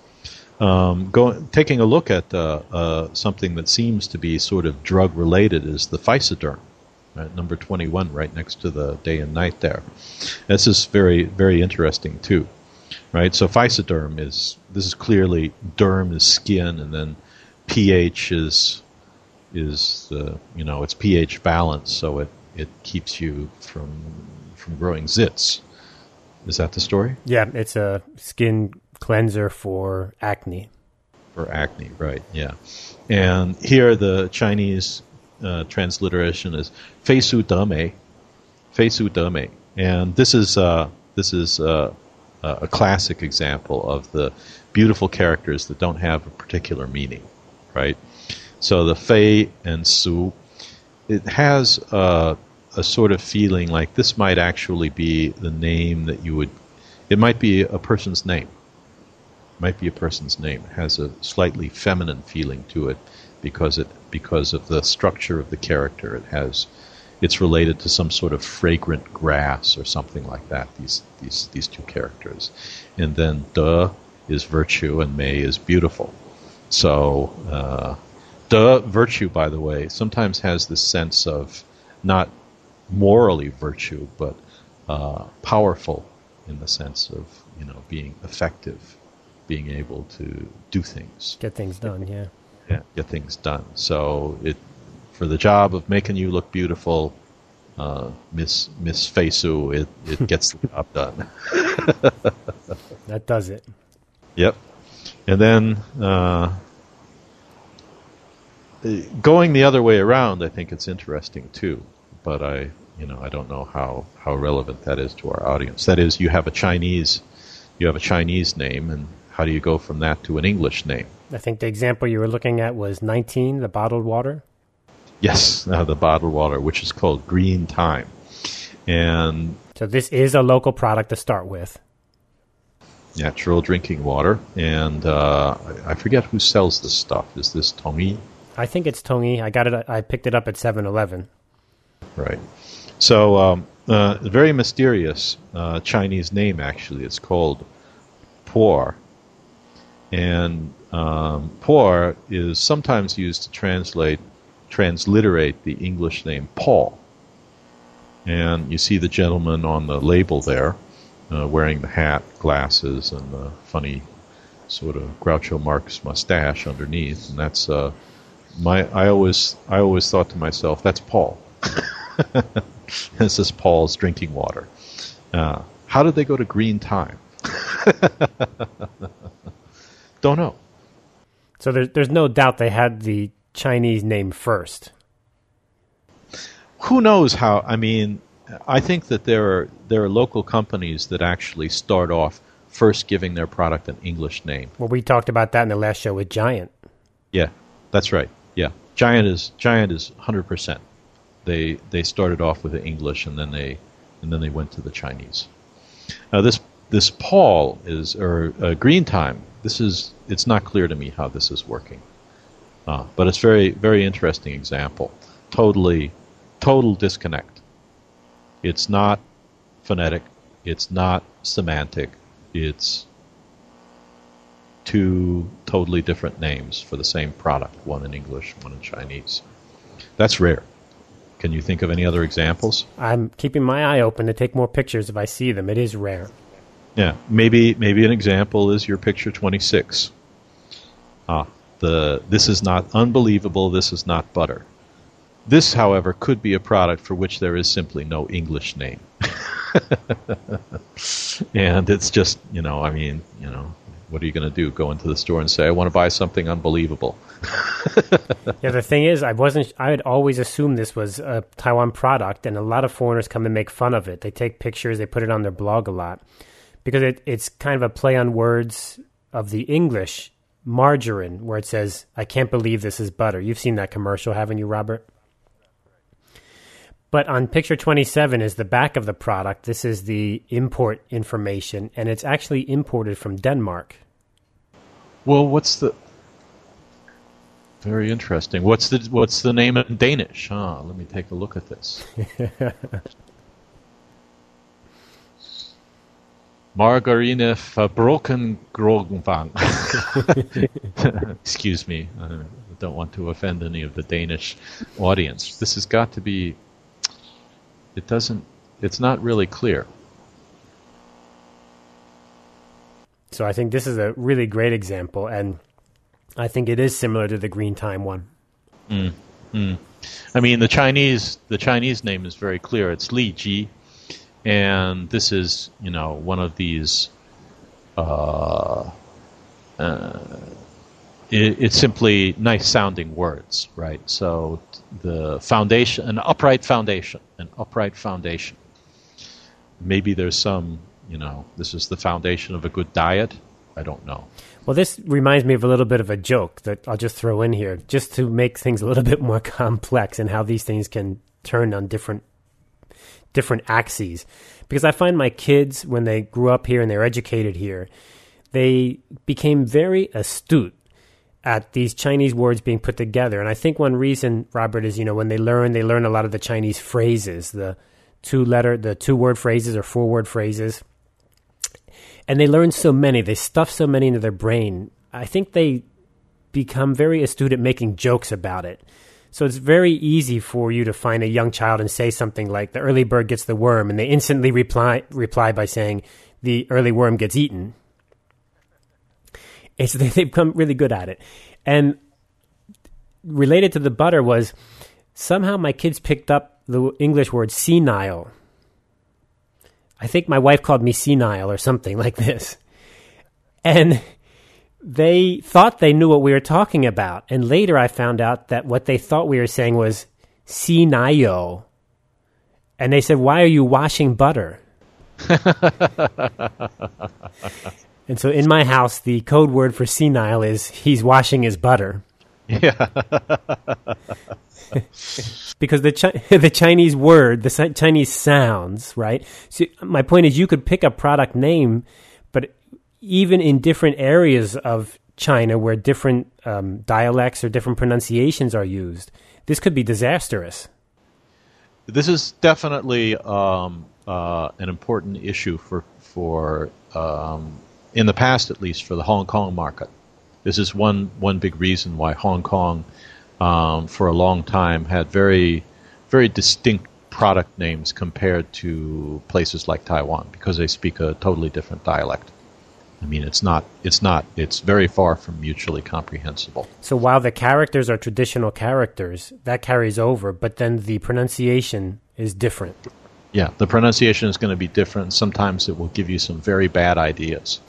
B: Um, go, taking a look at uh, uh, something that seems to be sort of drug-related is the Physoderm, right, number twenty-one, right next to the day and night there. This is very, very interesting too, right? So Physoderm is, this is clearly, derm is skin, and then pH is, is the, you know, it's pH balance, so it, it keeps you from from growing zits. Is that the story?
A: Yeah, it's a skin cleanser for acne.
B: For acne, right, yeah. And here the Chinese uh, transliteration is Fei Su De Mei. Fei Su De Mei. And this is, uh, this is uh, a classic example of the beautiful characters that don't have a particular meaning, right? So the Fei and Su, it has a... a sort of feeling like this might actually be the name that you would, it might be a person's name. It might be a person's name. It has a slightly feminine feeling to it because it because of the structure of the character. It has, it's related to some sort of fragrant grass or something like that, these these these two characters. And then De is virtue and Mei is beautiful. So, uh, de, virtue, by the way, sometimes has this sense of not morally virtue, but uh, powerful in the sense of, you know, being effective, being able to do things.
A: Get things done, yeah.
B: Yeah, get things done. So it, for the job of making you look beautiful, uh, Miss Miss Feisu, it, it gets the job done.
A: That does it.
B: Yep. And then uh, going the other way around, I think it's interesting too. But I, you know, I don't know how, how relevant that is to our audience. That is, you have a Chinese, you have a Chinese name, and how do you go from that to an English name?
A: I think the example you were looking at was nineteen, the bottled water.
B: Yes, uh, the bottled water, which is called Green Time. And
A: so this is a local product to start with.
B: Natural drinking water. And uh, I forget who sells this stuff. Is this Tongyi?
A: I think it's Tongyi. I got it. I picked it up at seven eleven.
B: Right. So, um, uh, very mysterious uh, Chinese name, actually. It's called Pu'er. And um, Pu'er is sometimes used to translate transliterate the English name Paul. And you see the gentleman on the label there, uh, wearing the hat, glasses, and the funny sort of Groucho Marx mustache underneath. And that's uh, my. I always, I always thought to myself, that's Paul. This is Paul's drinking water. Uh, how did they go to Green Time? Don't know.
A: So there's there's no doubt they had the Chinese name first.
B: Who knows how? I mean, I think that there are there are local companies that actually start off first giving their product an English name.
A: Well, we talked about that in the last show with Giant.
B: Yeah, that's right. Yeah, Giant is Giant is one hundred percent. They they started off with the English and then they and then they went to the Chinese. Now this this Paul is or uh, Green Time. This is it's not clear to me how this is working. Uh, but it's very, very interesting example. Totally, total disconnect. It's not phonetic. It's not semantic. It's two totally different names for the same product, one in English, one in Chinese. That's rare. Can you think of any other examples?
A: I'm keeping my eye open to take more pictures if I see them. It is rare.
B: Yeah, maybe maybe an example is your picture twenty-six. Ah. The, this is not unbelievable, this is not butter. This, however, could be a product for which there is simply no English name. And it's just, you know, I mean, you know, what are you going to do? Go into the store and say, I want to buy something unbelievable.
A: Yeah, the thing is, I wasn't, I had always assumed this was a Taiwan product, and a lot of foreigners come and make fun of it. They take pictures, they put it on their blog a lot, because it, it's kind of a play on words of the English margarine, where it says, I can't believe this is butter. You've seen that commercial, haven't you, Robert? But on picture twenty-seven is the back of the product. This is the import information, and it's actually imported from Denmark.
B: Well, what's the... Very interesting. What's the what's the name in Danish? Huh, let me take a look at this. Margarine Fabroken Grogenfang. Excuse me. I don't want to offend any of the Danish audience. This has got to be... It doesn't... It's not really clear.
A: So I think this is a really great example, and I think it is similar to the Green Time one.
B: Mm, mm. I mean, the Chinese the Chinese name is very clear. It's Li Ji. And this is, you know, one of these, uh, uh, it, it's simply nice-sounding words, right? So the foundation, an upright foundation, an upright foundation. Maybe there's some, you know, this is the foundation of a good diet. I don't know.
A: Well, this reminds me of a little bit of a joke that I'll just throw in here, just to make things a little bit more complex and how these things can turn on different different axes. Because I find my kids, when they grew up here and they're educated here, they became very astute at these Chinese words being put together. And I think one reason, Robert, is, you know, when they learn, they learn a lot of the Chinese phrases, the two-letter, the two-word phrases or four-word phrases. And they learn so many, they stuff so many into their brain. I think they become very astute at making jokes about it. So it's very easy for you to find a young child and say something like, the early bird gets the worm, and they instantly reply reply by saying, the early worm gets eaten. It's, they've become really good at it. And related to the butter was, somehow my kids picked up the English word senile. I think my wife called me senile or something like this. And they thought they knew what we were talking about. And later I found out that what they thought we were saying was senile. And they said, why are you washing butter? And so in my house, the code word for senile is he's washing his butter.
B: Yeah.
A: Because the Chi- the Chinese word, the si- Chinese sounds, right? So my point is, you could pick a product name, but even in different areas of China where different um, dialects or different pronunciations are used, this could be disastrous.
B: This is definitely um, uh, an important issue for for um, in the past, at least, for the Hong Kong market. This is one one big reason why Hong Kong, um, for a long time, had very very distinct product names compared to places like Taiwan, because they speak a totally different dialect. I mean, it's not, it's not, it's very far from mutually comprehensible.
A: So while the characters are traditional characters, that carries over, but then the pronunciation is different.
B: Yeah, the pronunciation is going to be different. Sometimes it will give you some very bad ideas.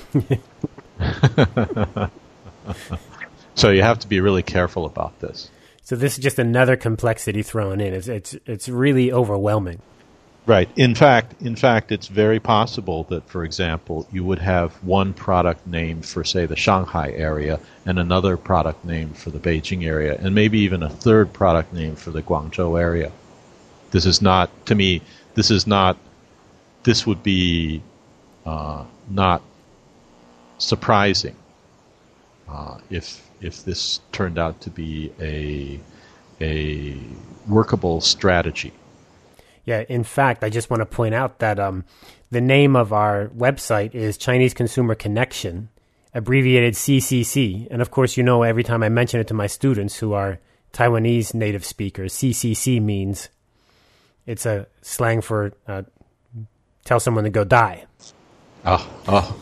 B: So you have to be really careful about this.
A: So this is just another complexity thrown in. It's it's it's really overwhelming.
B: Right. In fact, in fact, it's very possible that, for example, you would have one product name for, say, the Shanghai area and another product name for the Beijing area, and maybe even a third product name for the Guangzhou area. This is not, to me, this is not, this would be uh, not surprising uh, if if this turned out to be a a workable strategy.
A: Yeah, in fact, I just want to point out that um, the name of our website is Chinese Consumer Connection, abbreviated C C C. And of course, you know, every time I mention it to my students who are Taiwanese native speakers, C C C means it's a slang for uh, tell someone to go die.
B: Oh, oh.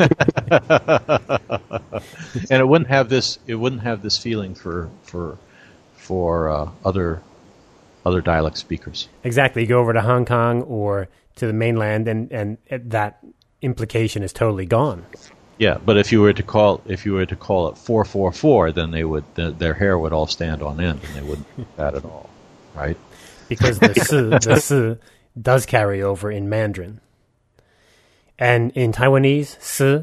B: And it wouldn't have this. It wouldn't have this feeling for for for uh, other. other dialect speakers.
A: Exactly. You go over to Hong Kong or to the mainland, and, and that implication is totally gone.
B: Yeah, but if you were to call if you were to call it four four four, then they would the, their hair would all stand on end, and they wouldn't do that at all, right?
A: Because the si, the si does carry over in Mandarin, and in Taiwanese, si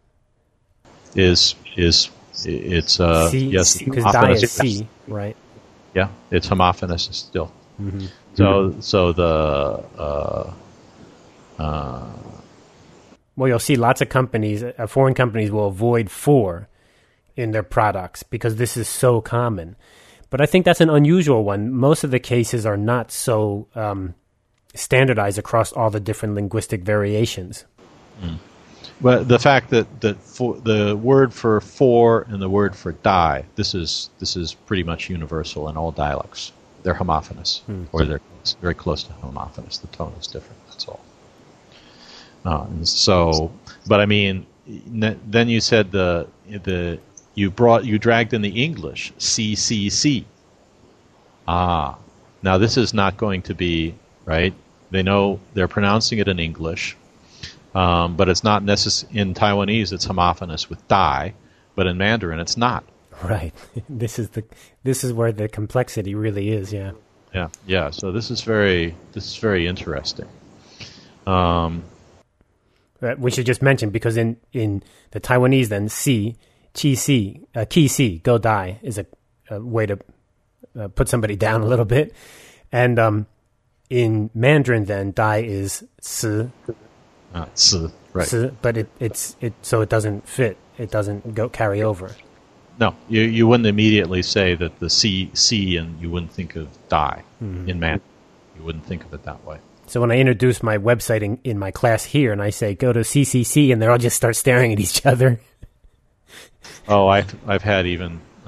B: is is it's uh
A: si,
B: yes
A: because dai is si, right?
B: Yeah, it's homophonous still.
A: Mm-hmm.
B: So,
A: mm-hmm.
B: so the uh, uh,
A: well, you'll see lots of companies, uh, foreign companies, will avoid "for" in their products because this is so common. But I think that's an unusual one. Most of the cases are not so um, standardized across all the different linguistic variations.
B: Mm. But the fact that, that for, the word for "for" and the word for "die," this is this is pretty much universal in all dialects. They're homophonous, mm. or they're very close to homophonous. The tone is different. That's all. Uh, and so, but I mean, then you said the the you brought you dragged in the English C C C. Ah, now this is not going to be right. They know they're pronouncing it in English. Um, but it's not necess- in Taiwanese. It's homophonous with "die," but in Mandarin, it's not.
A: Right. This is the this is where the complexity really is. Yeah.
B: Yeah. Yeah. So this is very this is very interesting. Um,
A: we should just mention because in, in the Taiwanese, then "si," "qi si," uh, "ki si," "go die" is a, a way to uh, put somebody down a little bit, and um, in Mandarin, then "die" is "si."
B: Uh, si, right.
A: Si, but it, it's it so it doesn't fit. It doesn't go carry over.
B: No, you you wouldn't immediately say that the C C and you wouldn't think of "die" mm-hmm. in Mandarin. You wouldn't think of it that way.
A: So when I introduce my website in, in my class here, and I say go to C C C, and they all just start staring at each other.
B: Oh, I've I've had even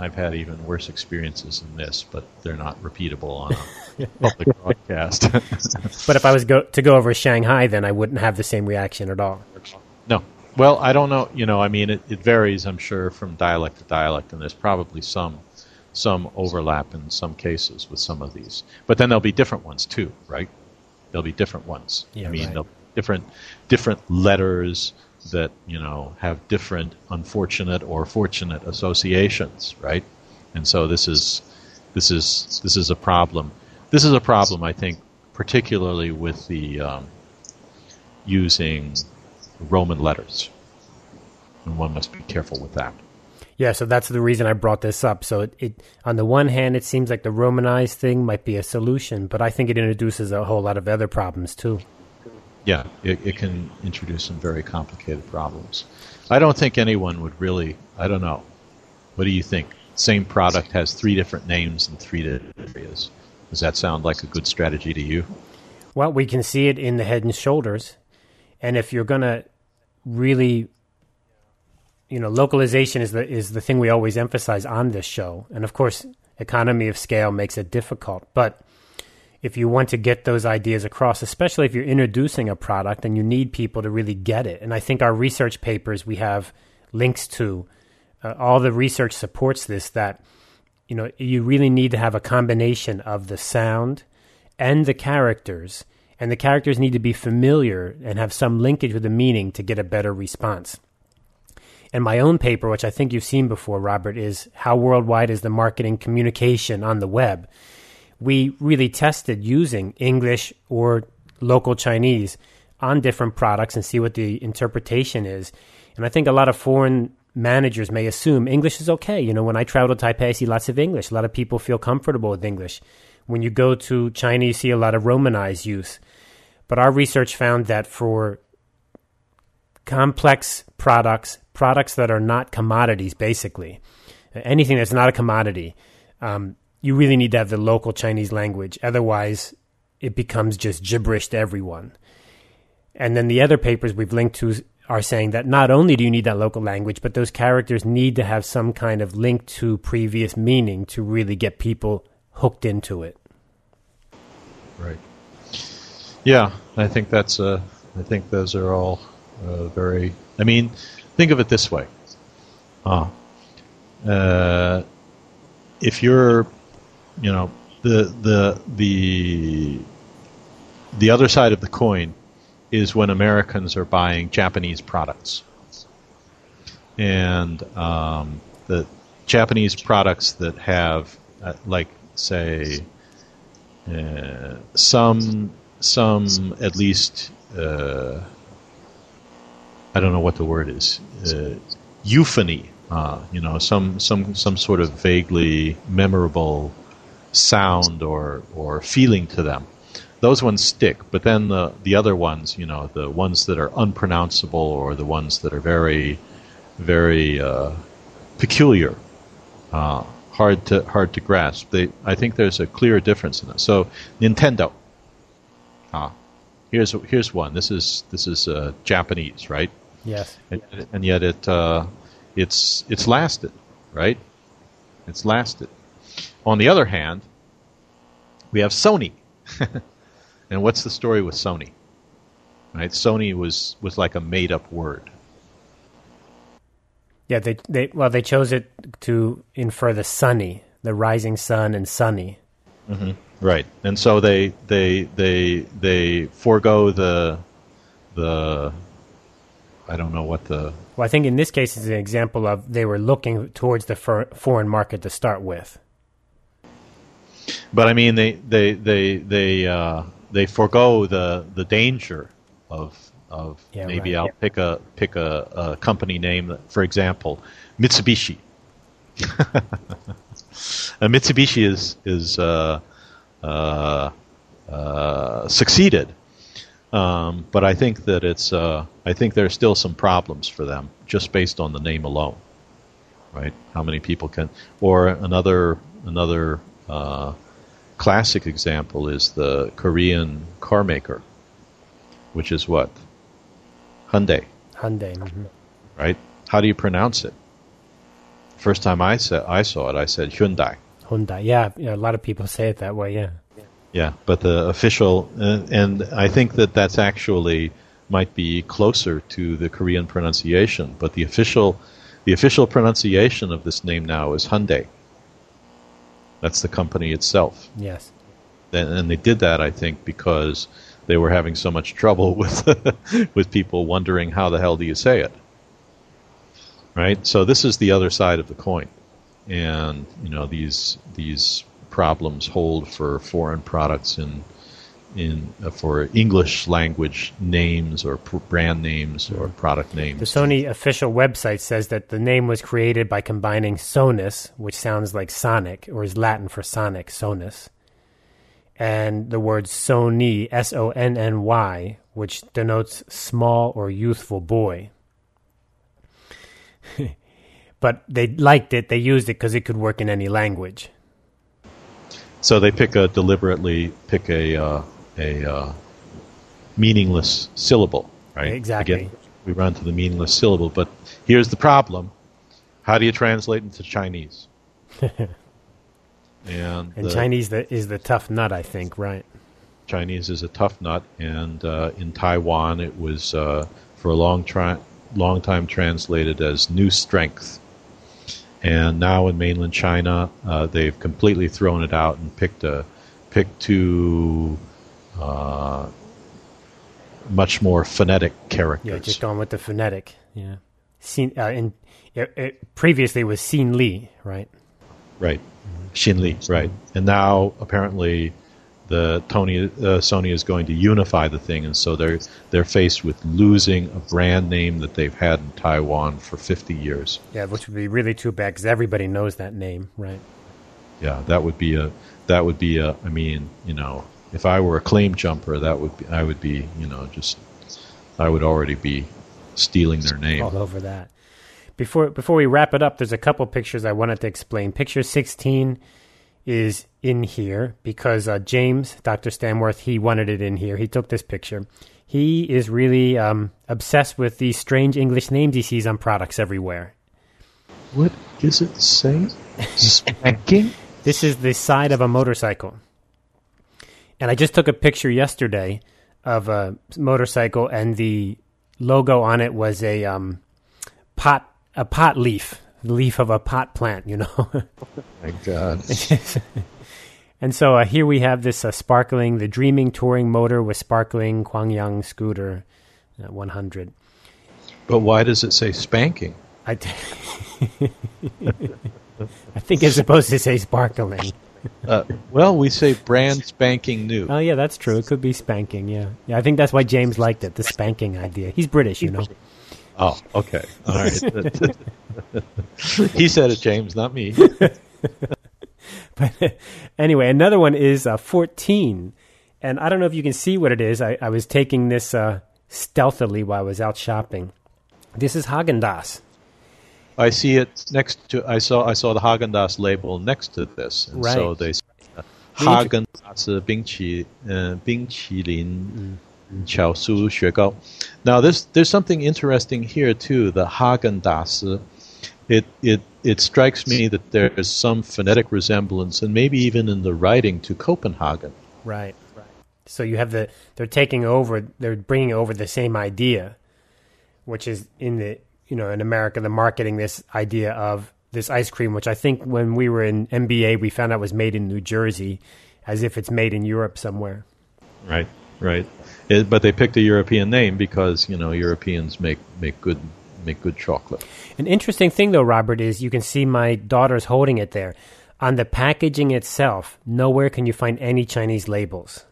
B: I've had even worse experiences than this, but they're not repeatable on a public broadcast.
A: But if I was go, to go over Shanghai, then I wouldn't have the same reaction at all.
B: No. Well, I don't know. You know, I mean, it, it varies, I'm sure, from dialect to dialect, and there's probably some some overlap in some cases with some of these. But then there'll be different ones too, right? There'll be different ones.
A: Yeah,
B: I mean,
A: right.
B: there'll be different different letters that, you know, have different unfortunate or fortunate associations, right? And so this is this is this is a problem. This is a problem, I think, particularly with the um, using Roman letters, and one must be careful with that.
A: Yeah, so that's the reason I brought this up. So it, it on the one hand, it seems like the Romanized thing might be a solution, but I think it introduces a whole lot of other problems too.
B: Yeah, it, it can introduce some very complicated problems. I don't think anyone would really, I don't know. What do you think? Same product has three different names in three different areas. Does that sound like a good strategy to you?
A: Well, we can see it in the Head and Shoulders. And if you're going to really, you know, localization is the is the thing we always emphasize on this show. And of course, economy of scale makes it difficult. But if you want to get those ideas across, especially if you're introducing a product and you need people to really get it. And I think our research papers we have links to, uh, all the research supports this, that, you know, you really need to have a combination of the sound and the characters. And the characters need to be familiar and have some linkage with the meaning to get a better response. And my own paper, which I think you've seen before, Robert, is How Worldwide is the Marketing Communication on the Web. We really tested using English or local Chinese on different products and see what the interpretation is. And I think a lot of foreign managers may assume English is okay. You know, when I travel to Taipei, I see lots of English. A lot of people feel comfortable with English. When you go to China, you see a lot of Romanized use. But our research found that for complex products, products that are not commodities, basically, anything that's not a commodity, um, you really need to have the local Chinese language. Otherwise, it becomes just gibberish to everyone. And then the other papers we've linked to are saying that not only do you need that local language, but those characters need to have some kind of link to previous meaning to really get people hooked into it.
B: Right. Yeah, I think that's. Uh, I think those are all uh, very. I mean, think of it this way. Uh, uh, if you're, you know, the the the the other side of the coin is when Americans are buying Japanese products, and um, the Japanese products that have, uh, like, say, uh, some. Some, at least, uh, I don't know what the word is, uh, euphony, uh, you know, some, some, some sort of vaguely memorable sound or, or feeling to them. Those ones stick, but then the, the other ones, you know, the ones that are unpronounceable or the ones that are very, very uh, peculiar, uh, hard to hard to grasp. They, I think there's a clear difference in that. So, Nintendo. Ah, here's here's one. This is this is uh, Japanese, right?
A: Yes.
B: And, and yet it uh, it's it's lasted, right? It's lasted. On the other hand, we have Sony, and what's the story with Sony? Right? Sony was was like a made up word.
A: Yeah, they they well they chose it to infer the sunny, the rising sun, and sunny.
B: Mm-hmm. Right, and so they they they they forego the the I don't know what the
A: well I think in this case is an example of they were looking towards the for, foreign market to start with.
B: But I mean they they they they uh, they forego the the danger of of
A: yeah,
B: maybe
A: right.
B: I'll pick a pick a, a company name, for example, Mitsubishi. uh, Mitsubishi is is uh, uh, uh, succeeded, um, but I think that it's uh, I think there's still some problems for them just based on the name alone, right? How many people can? Or another another uh, classic example is the Korean car maker, which is what? Hyundai.
A: Hyundai. Mm-hmm.
B: Right? How do you pronounce it? first time I said I saw it, I said Hyundai.
A: Hyundai, yeah, yeah, a lot of people say it that way, yeah.
B: Yeah, but the official, uh, and I think that that's actually might be closer to the Korean pronunciation, but the official, the official pronunciation of this name now is Hyundai. That's the company itself.
A: Yes.
B: And, and they did that, I think, because they were having so much trouble with with people wondering how the hell do you say it, right? So this is the other side of the coin, and you know these these problems hold for foreign products in in uh, for English language names or pr- brand names or product names.
A: The Sony official website says that the name was created by combining Sonus, which sounds like Sonic or is Latin for Sonic, Sonus, and the word Sony, S O N N Y, which denotes small or youthful boy. But they liked it, they used it because it could work in any language.
B: So they pick a deliberately pick a uh, a uh, meaningless syllable, right?
A: Exactly.
B: Again, we run to the meaningless syllable, but here's the problem: how do you translate into Chinese? and
A: and
B: the,
A: Chinese the, is the tough nut, I think, right?
B: Chinese is a tough nut, and uh, in Taiwan, it was uh, for a long tri- long time translated as new strength. And now in mainland China, uh, they've completely thrown it out and picked a picked two uh, much more phonetic characters.
A: Yeah, just going with the phonetic. Yeah, Xin, uh, in it, it previously was Xin Li, right?
B: Right, mm-hmm. Xin Li, right. And now apparently the Tony uh, Sony is going to unify the thing, and so they're they're faced with losing a brand name that they've had in Taiwan for fifty years.
A: Yeah, which would be really too bad because everybody knows that name, right?
B: Yeah, that would be a that would be a. I mean, you know, if I were a claim jumper, that would be I would be, you know, just I would already be stealing their name
A: all over that. Before before we wrap it up, there's a couple pictures I wanted to explain. Picture sixteen is in here because uh, James, Doctor Stanworth, he wanted it in here. He took this picture. He is really um, obsessed with these strange English names he sees on products everywhere.
B: What does it say? Spanking?
A: This is the side of a motorcycle. And I just took a picture yesterday of a motorcycle, and the logo on it was a um, pot a pot leaf. The leaf of a pot plant, you know.
B: Oh my God.
A: And so uh, here we have this uh, sparkling, the Dreaming Touring Motor with sparkling Kwangyang Scooter uh, one hundred.
B: But why does it say spanking?
A: I, t- I think it's supposed to say sparkling.
B: Uh, well, we say brand spanking new.
A: Oh, yeah, that's true. It could be spanking, yeah. Yeah, I think that's why James liked it, the spanking idea. He's British, you know.
B: Oh, okay. All right. He said it, James, not me.
A: But anyway, another one is uh, fourteen. And I don't know if you can see what it is. I, I was taking this uh, stealthily while I was out shopping. This is Häagen-Dazs.
B: I see it next to, I saw I saw the Häagen-Dazs label next to this. And
A: right.
B: so they say uh, Häagen-Dazs 冰淇, uh, 冰淇淋 巧酥雪糕. Now, there's there's something interesting here too. The Häagen-Dazs, it it it strikes me that there's some phonetic resemblance, and maybe even in the writing, to Copenhagen.
A: Right, right. So you have the they're taking over, they're bringing over the same idea, which is in the you know in America, they're marketing this idea of this ice cream, which I think when we were in M B A, we found out was made in New Jersey, as if it's made in Europe somewhere.
B: Right, right. It, but they picked a European name because, you know, Europeans make, make good make good chocolate.
A: An interesting thing, though, Robert, is you can see my daughter's holding it there. On the packaging itself, nowhere can you find any Chinese labels.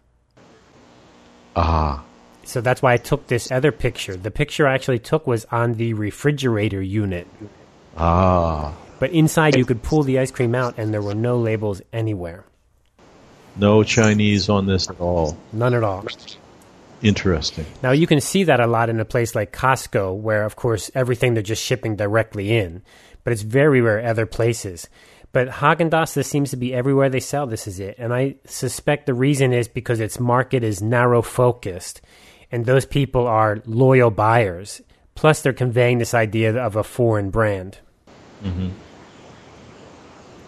B: Ah.
A: So that's why I took this other picture. The picture I actually took was on the refrigerator unit.
B: Ah.
A: But inside you could pull the ice cream out, and there were no labels anywhere.
B: No Chinese on this at all.
A: None at all.
B: Interesting. Now,
A: you can see that a lot in a place like Costco, where, of course, everything they're just shipping directly in. But it's very rare other places. But Häagen-Dazs, this seems to be everywhere they sell. This is it. And I suspect the reason is because its market is narrow-focused. And those people are loyal buyers. Plus, they're conveying this idea of a foreign brand.
B: Mm-hmm.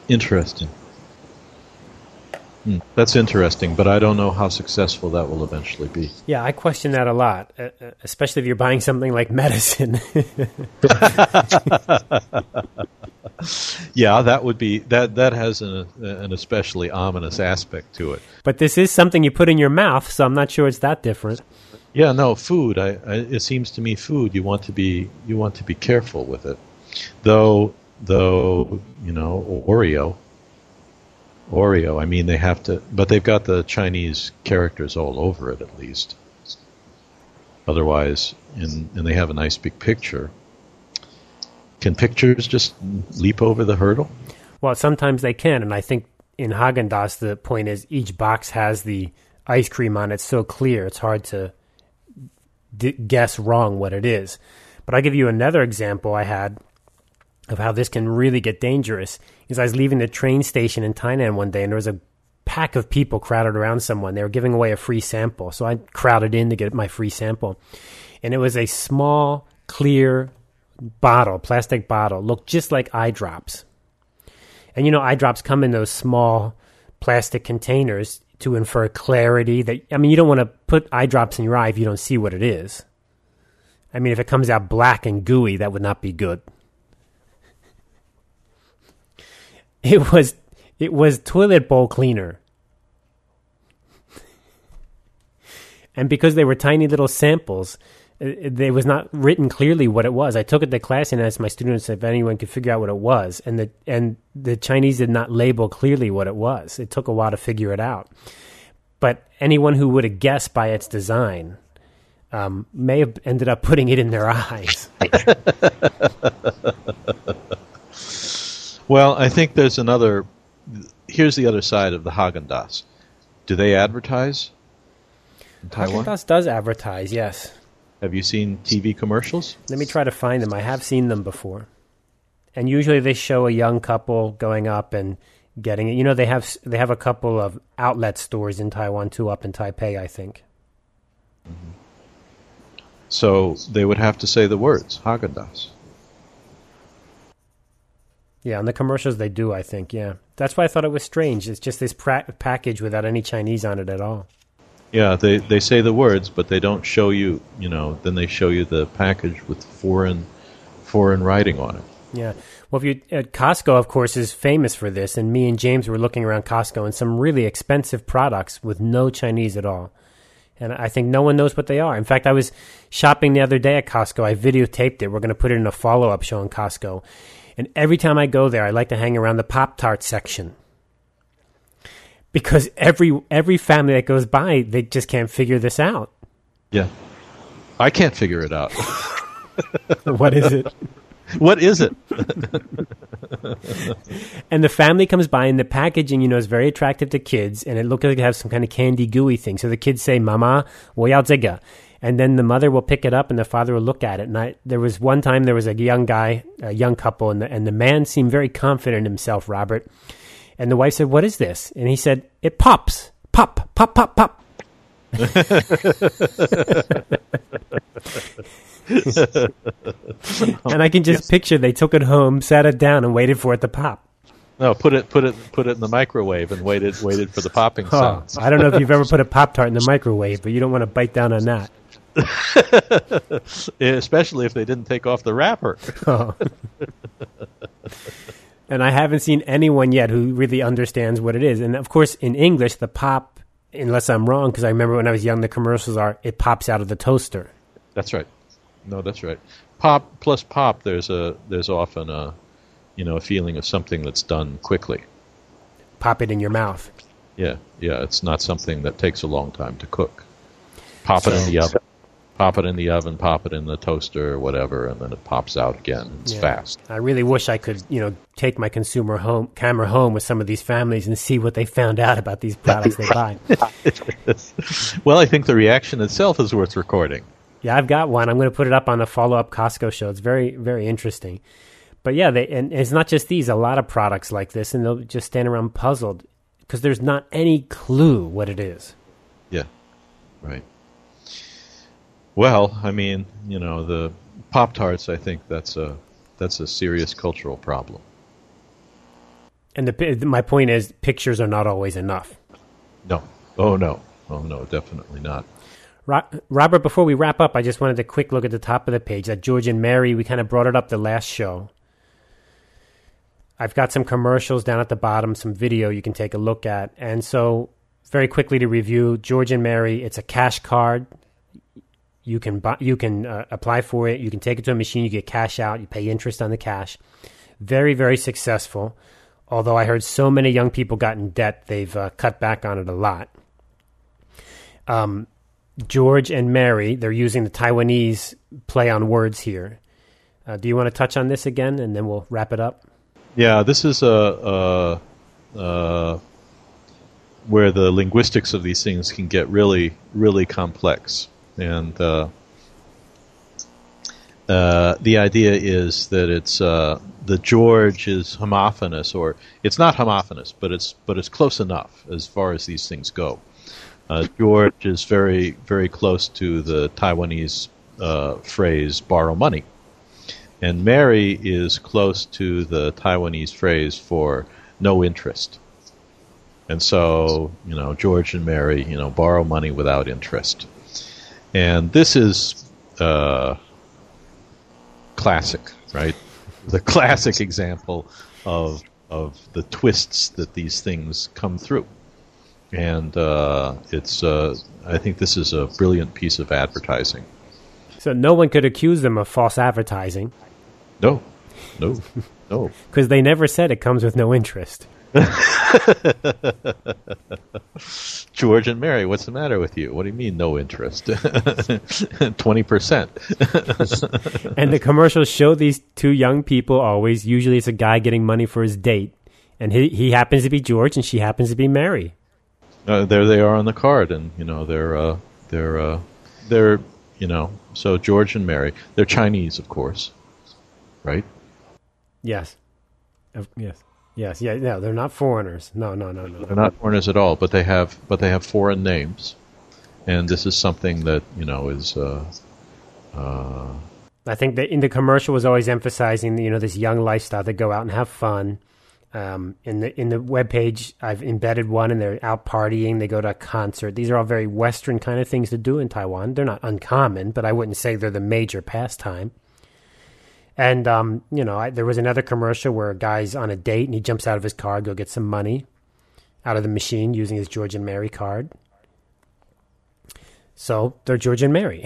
B: Interesting. Hmm. That's interesting, but I don't know how successful that will eventually be.
A: Yeah, I question that a lot, uh, especially if you're buying something like medicine.
B: Yeah, that would be that. That has an an especially ominous aspect to it.
A: But this is something you put in your mouth, so I'm not sure it's that different.
B: Yeah, no, food. I, I it seems to me, food. You want to be you want to be careful with it, though. Though you know, Oreo. Oreo. I mean, they have to, but they've got the Chinese characters all over it at least. Otherwise, and and they have a nice big picture. Can pictures just leap over the hurdle?
A: Well, sometimes they can, and I think in Haagen-Dazs the point is each box has the ice cream on it so clear it's hard to d- guess wrong what it is. But I'll give you another example I had of how this can really get dangerous. Is I was leaving the train station in Tainan one day, and there was a pack of people crowded around someone. They were giving away a free sample, so I crowded in to get my free sample. And it was a small, clear bottle, plastic bottle, looked just like eye drops. And you know, eye drops come in those small plastic containers to infer clarity. That I mean, you don't want to put eye drops in your eye if you don't see what it is. I mean, if it comes out black and gooey, that would not be good. It was it was toilet bowl cleaner. And because they were tiny little samples, it was not written clearly what it was. I took it to class and asked my students if anyone could figure out what it was. And the and the Chinese did not label clearly what it was. It took a while to figure it out. But anyone who would have guessed by its design um, may have ended up putting it in their eyes.
B: Well, I think there's another... Here's the other side of the Haagen-Dazs. Do they advertise in Taiwan?
A: Haagen-Dazs does advertise, yes.
B: Have you seen T V commercials?
A: Let me try to find them. I have seen them before. And usually they show a young couple going up and getting it. You know, they have they have a couple of outlet stores in Taiwan, too, up in Taipei, I think.
B: Mm-hmm. So they would have to say the words, Haagen-Dazs.
A: Yeah, on the commercials they do, I think, yeah. That's why I thought it was strange. It's just this pra- package without any Chinese on it at all.
B: Yeah, they, they say the words, but they don't show you, you know, then they show you the package with foreign foreign writing on it.
A: Yeah. Well, if you at Costco, of course, is famous for this, and me and James were looking around Costco and some really expensive products with no Chinese at all. And I think no one knows what they are. In fact, I was shopping the other day at Costco. I videotaped it. We're going to put it in a follow-up show in Costco. And every time I go there, I like to hang around the Pop-Tart section. Because every every family that goes by, they just can't figure this out.
B: Yeah. I can't figure it out.
A: What is it?
B: What is it?
A: And the family comes by, and the packaging, you know, is very attractive to kids, and it looks like it has some kind of candy gooey thing. So the kids say, "Mama, 我要这个." And then the mother will pick it up, and the father will look at it. And I, there was one time there was a young guy, a young couple, and the, and the man seemed very confident in himself, Robert. And the wife said, "What is this?" And he said, "It pops. Pop, pop, pop, pop." And I can just yes. picture they took it home, sat it down, and waited for it to pop.
B: No, put it put it put it in the microwave and waited waited for the popping sounds.
A: Oh, I don't know if you've ever put a Pop-Tart in the microwave, but you don't want to bite down on that.
B: Especially if they didn't take off the wrapper.
A: Oh. And I haven't seen anyone yet who really understands what it is. And, of course, in English, the pop, unless I'm wrong, because I remember when I was young, the commercials are, it pops out of the toaster.
B: That's right. No, that's right. Pop plus pop, there's a there's often a, you know, a feeling of something that's done quickly.
A: Pop it in your mouth.
B: Yeah, yeah. It's not something that takes a long time to cook. Pop so, it in the oven. Pop it in the oven, pop it in the toaster or whatever, and then it pops out again. It's yeah. fast.
A: I really wish I could, you know, take my consumer home camera home with some of these families and see what they found out about these products they buy.
B: Well, I think the reaction itself is worth recording.
A: Yeah, I've got one. I'm going to put it up on the follow-up Costco show. It's very, very interesting. But yeah, they, and it's not just these. A lot of products like this, and they'll just stand around puzzled because there's not any clue what it is.
B: Yeah, right. Well, I mean, you know, the Pop-Tarts, I think that's a that's a serious cultural problem.
A: And the, my point is, pictures are not always enough.
B: No. Oh, no. Oh, no, definitely not.
A: Robert, before we wrap up, I just wanted a quick look at the top of the page. That George and Mary, we kind of brought it up the last show. I've got some commercials down at the bottom, some video you can take a look at. And so, very quickly to review, George and Mary, it's a cash card. You can buy, you can uh, apply for it. You can take it to a machine. You get cash out. You pay interest on the cash. Very, very successful. Although I heard so many young people got in debt, they've uh, cut back on it a lot. Um, George and Mary, they're using the Taiwanese play on words here. Uh, do you want to touch on this again, and then we'll wrap it up?
B: Yeah, this is a, a, a where the linguistics of these things can get really, really complex. And uh, uh, the idea is that it's uh, the George is homophonous, or it's not homophonous, but it's but it's close enough as far as these things go. Uh, George is very, very close to the Taiwanese uh, phrase "borrow money." And Mary is close to the Taiwanese phrase for no interest. And so, you know, George and Mary, you know, borrow money without interest. And this is uh, classic, right? The classic example of of the twists that these things come through. And uh, it's, uh, I think this is a brilliant piece of advertising.
A: So no one could accuse them of false advertising.
B: No, no, no.
A: Because they never said it comes with no interest.
B: George and Mary, what's the matter with you? What do you mean no interest? twenty percent.
A: And the commercials show these two young people always. Usually it's a guy getting money for his date. And he, he happens to be George and she happens to be Mary.
B: Uh, there they are on the card. And, you know, they're, uh, they're, uh, they're, you know, so George and Mary. They're Chinese, of course. Right?
A: Yes. Uh, yes. Yes. Yeah. No, they're not foreigners. No. No. No. No.
B: They're not foreigners at all. But they have. But they have foreign names, and this is something that you know is. Uh, uh,
A: I think that in the commercial was always emphasizing you know this young lifestyle. They go out and have fun. Um, in the in the webpage, I've embedded one, and they're out partying. They go to a concert. These are all very Western kind of things to do in Taiwan. They're not uncommon, but I wouldn't say they're the major pastime. And, um, you know, I, there was another commercial where a guy's on a date and he jumps out of his car, go get some money out of the machine using his George and Mary card. So they're George and Mary.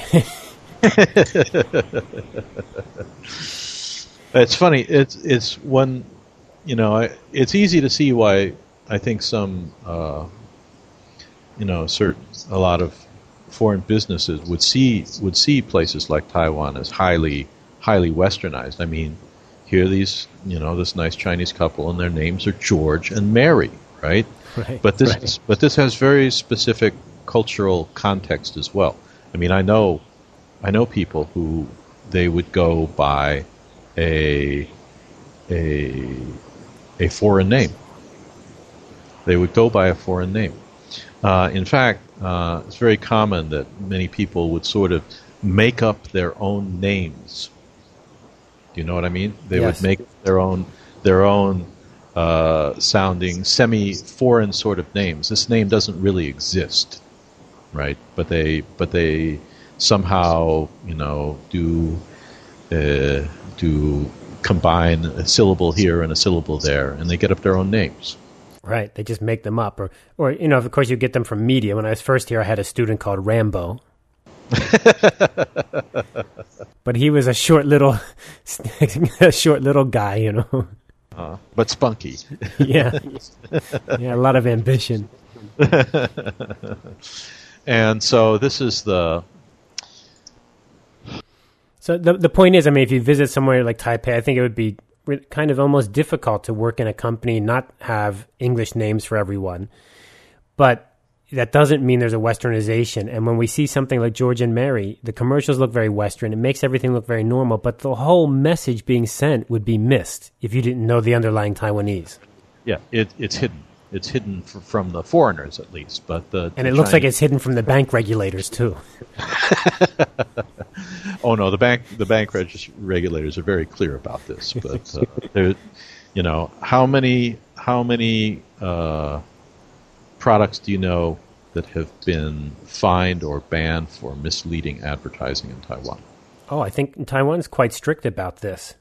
B: It's funny. It's it's one, you know, it's easy to see why I think some, uh, you know, certain a lot of foreign businesses would see would see places like Taiwan as highly. highly westernized. I mean, here these, you know, this nice Chinese couple, and their names are George and Mary, right?
A: Right.
B: But this,
A: right.
B: but this has very specific cultural context as well. I mean, I know, I know people who they would go by a a a foreign name. They would go by a foreign name. Uh, in fact, uh, it's very common that many people would sort of make up their own names. Do you know what I mean? They
A: yes.
B: would make their own their own uh, sounding semi-foreign sort of names. This name doesn't really exist, right? But they but they somehow you know do uh, do combine a syllable here and a syllable there, and they get up their own names.
A: Right. They just make them up, or or you know, of course, you get them from media. When I was first here, I had a student called Rambo. But he was a short little, a short little guy, you know.
B: Uh, but spunky.
A: Yeah, yeah, a lot of ambition.
B: And so this is the.
A: So the the point is, I mean, if you visit somewhere like Taipei, I think it would be kind of almost difficult to work in a company and not have English names for everyone, but. That doesn't mean there's a westernization. And when we see something like George and Mary, the commercials look very Western. It makes everything look very normal, but the whole message being sent would be missed if you didn't know the underlying Taiwanese.
B: Yeah, it, it's hidden. It's hidden f- from the foreigners, at least. But the
A: And it
B: the
A: looks
B: Chinese...
A: like it's hidden from the bank regulators, too.
B: Oh, no, the bank the bank regis- regulators are very clear about this. But, uh, there, you know, how many how many uh, products do you know that have been fined or banned for misleading advertising in Taiwan?
A: Oh, I think Taiwan is quite strict about this.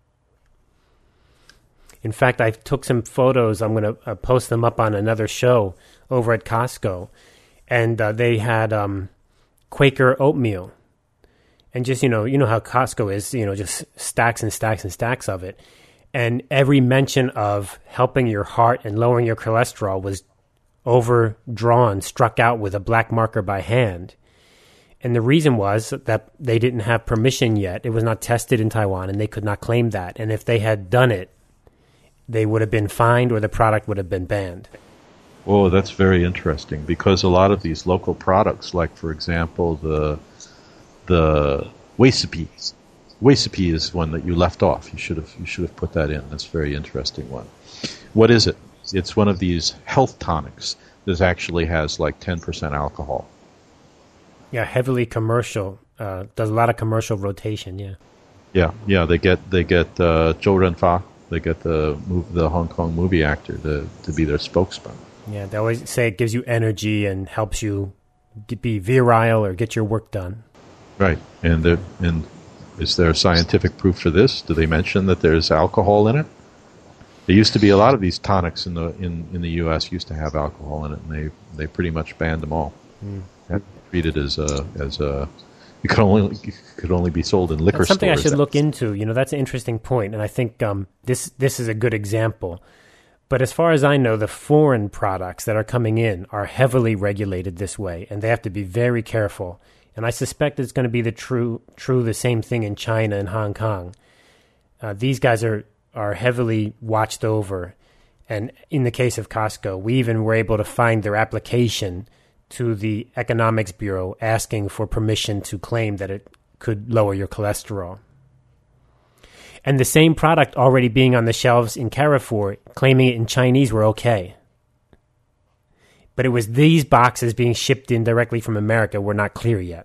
A: In fact, I took some photos. I'm going to uh, post them up on another show over at Costco. And uh, they had um, Quaker oatmeal. And just, you know, you know how Costco is, you know, just stacks and stacks and stacks of it. And every mention of helping your heart and lowering your cholesterol was overdrawn, struck out with a black marker by hand. And the reason was that they didn't have permission yet. It was not tested in Taiwan, and they could not claim that. And if they had done it, they would have been fined or the product would have been banned.
B: Oh, that's very interesting, because a lot of these local products, like, for example, the the Waysapi. Waysapi is one that you left off. You should have you should have put that in. That's a very interesting one. What is it? It's one of these health tonics that actually has like ten percent alcohol.
A: Yeah, heavily commercial. Uh, does a lot of commercial rotation. Yeah.
B: Yeah, yeah. They get they get uh, Zhou Renfa. They get the move the Hong Kong movie actor to to be their spokesman.
A: Yeah, they always say it gives you energy and helps you get, be virile or get your work done.
B: Right, and there, and is there scientific proof for this? Do they mention that there's alcohol in it? There used to be a lot of these tonics in the in, in the U S used to have alcohol in it, and they, they pretty much banned them all. Mm. And treated as a as a it could only it could only be sold in liquor
A: that's something
B: stores.
A: Something I should look into. You know, that's an interesting point, and I think um, this this is a good example. But as far as I know, the foreign products that are coming in are heavily regulated this way, and they have to be very careful. And I suspect it's going to be the true true the same thing in China and Hong Kong. Uh, these guys are are heavily watched over, and in the case of Costco, we even were able to find their application to the Economics Bureau asking for permission to claim that it could lower your cholesterol. And the same product already being on the shelves in Carrefour, claiming it in Chinese were okay. But it was these boxes being shipped in directly from America were not clear yet.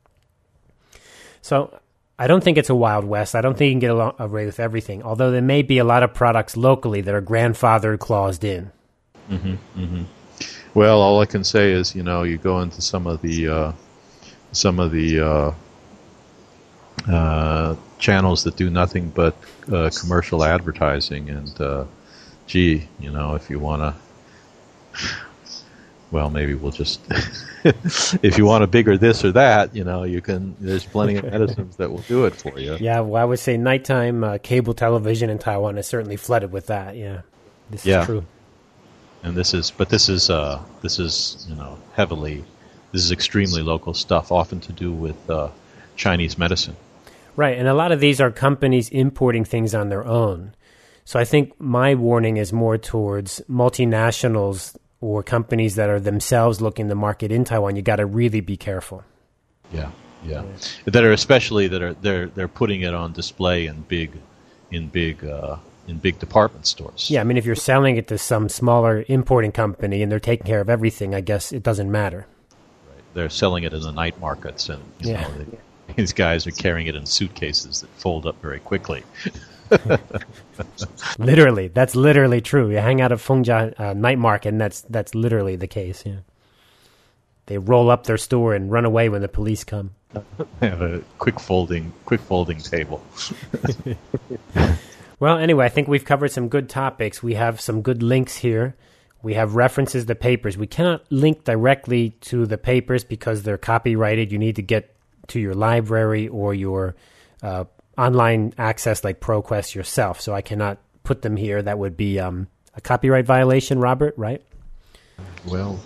A: So I don't think it's a Wild West. I don't think you can get along, away with everything, although there may be a lot of products locally that are grandfathered, claused in.
B: Mm-hmm, mm-hmm. Well, all I can say is, you know, you go into some of the uh, some of the uh, uh, channels that do nothing but uh, commercial advertising, and uh, gee, you know, if you want to, well, maybe we'll just, if you want a bigger this or that, you know, you can. There's plenty of medicines that will do it for you.
A: Yeah, well, I would say nighttime uh, cable television in Taiwan is certainly flooded with that. Yeah, this
B: yeah.
A: is true.
B: And this is, but this is, uh, this is, you know, heavily, this is extremely local stuff, often to do with uh, Chinese medicine.
A: Right, and a lot of these are companies importing things on their own. So I think my warning is more towards multinationals or companies that are themselves looking to market in Taiwan. You got to really be careful.
B: Yeah, yeah, yeah. That are especially that are they're they're putting it on display in big, in big. Uh, in big department stores.
A: Yeah, I mean, if you're selling it to some smaller importing company and they're taking care of everything, I guess it doesn't matter.
B: Right. They're selling it in the night markets, and you
A: yeah.
B: know, they, these guys are carrying it in suitcases that fold up very quickly.
A: Literally, that's literally true. You hang out at Fengjia uh, night market, and that's that's literally the case. Yeah, they roll up their store and run away when the police come.
B: They have a quick folding, quick folding table.
A: Well, anyway, I think we've covered some good topics. We have some good links here. We have references to papers. We cannot link directly to the papers because they're copyrighted. You need to get to your library or your uh, online access like ProQuest yourself. So I cannot put them here. That would be um, a copyright violation, Robert, right?
B: Well,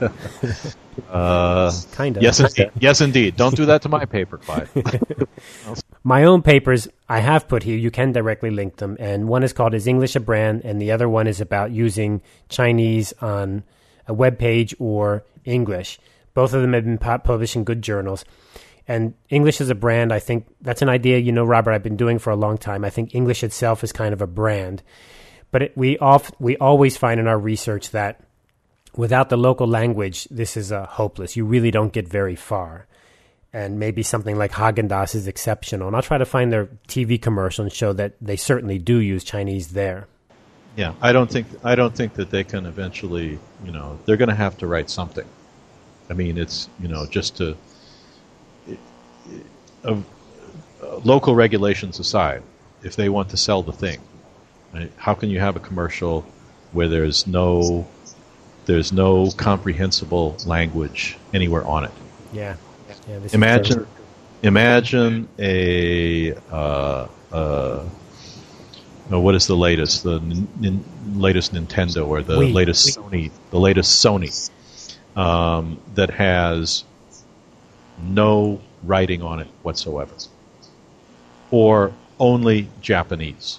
B: uh,
A: kind of.
B: Yes, indeed. Yes, indeed. Don't do that to my paper, Clyde.
A: My own papers I have put here. You can directly link them, and one is called "Is English a Brand?" and the other one is about using Chinese on a web page or English. Both of them have been published in good journals. And English is a brand. I think that's an idea, you know, Robert, I've been doing for a long time. I think English itself is kind of a brand, but it, we oft, we always find in our research that without the local language, this is uh, hopeless. You really don't get very far. And maybe something like Haagen-Dazs is exceptional. And I'll try to find their T V commercial and show that they certainly do use Chinese there.
B: Yeah, I don't think I don't think that they can eventually, you know, they're going to have to write something. I mean, it's, you know, just to uh, uh, local regulations aside, if they want to sell the thing, right, how can you have a commercial where there's no there's no comprehensible language anywhere on it?
A: Yeah. yeah this
B: imagine imagine a uh, uh, no, what is the latest? The n- n- latest Nintendo or the
A: Wii.
B: latest Sony? The latest Sony um, that has no writing on it whatsoever, or only Japanese.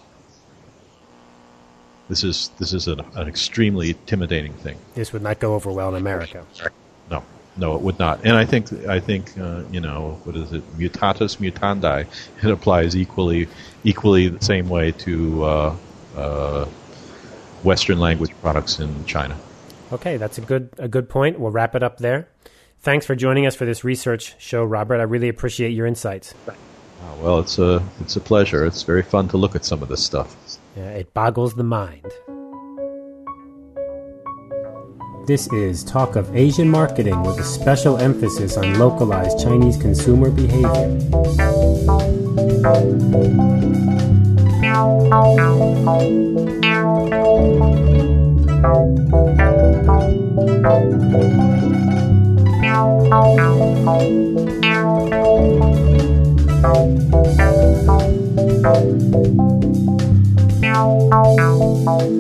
B: This is this is an, an extremely intimidating thing.
A: This would not go over well in America.
B: No, no, it would not. And I think I think uh, you know, what is it? Mutatis mutandi. It applies equally equally the same way to uh, uh, Western language products in China.
A: Okay, that's a good a good point. We'll wrap it up there. Thanks for joining us for this research show, Robert. I really appreciate your insights.
B: Oh, well, it's a it's a pleasure. It's very fun to look at some of this stuff.
A: Yeah, it boggles the mind. This is Talk of Asian Marketing with a special emphasis on localized Chinese consumer behavior. Thank you.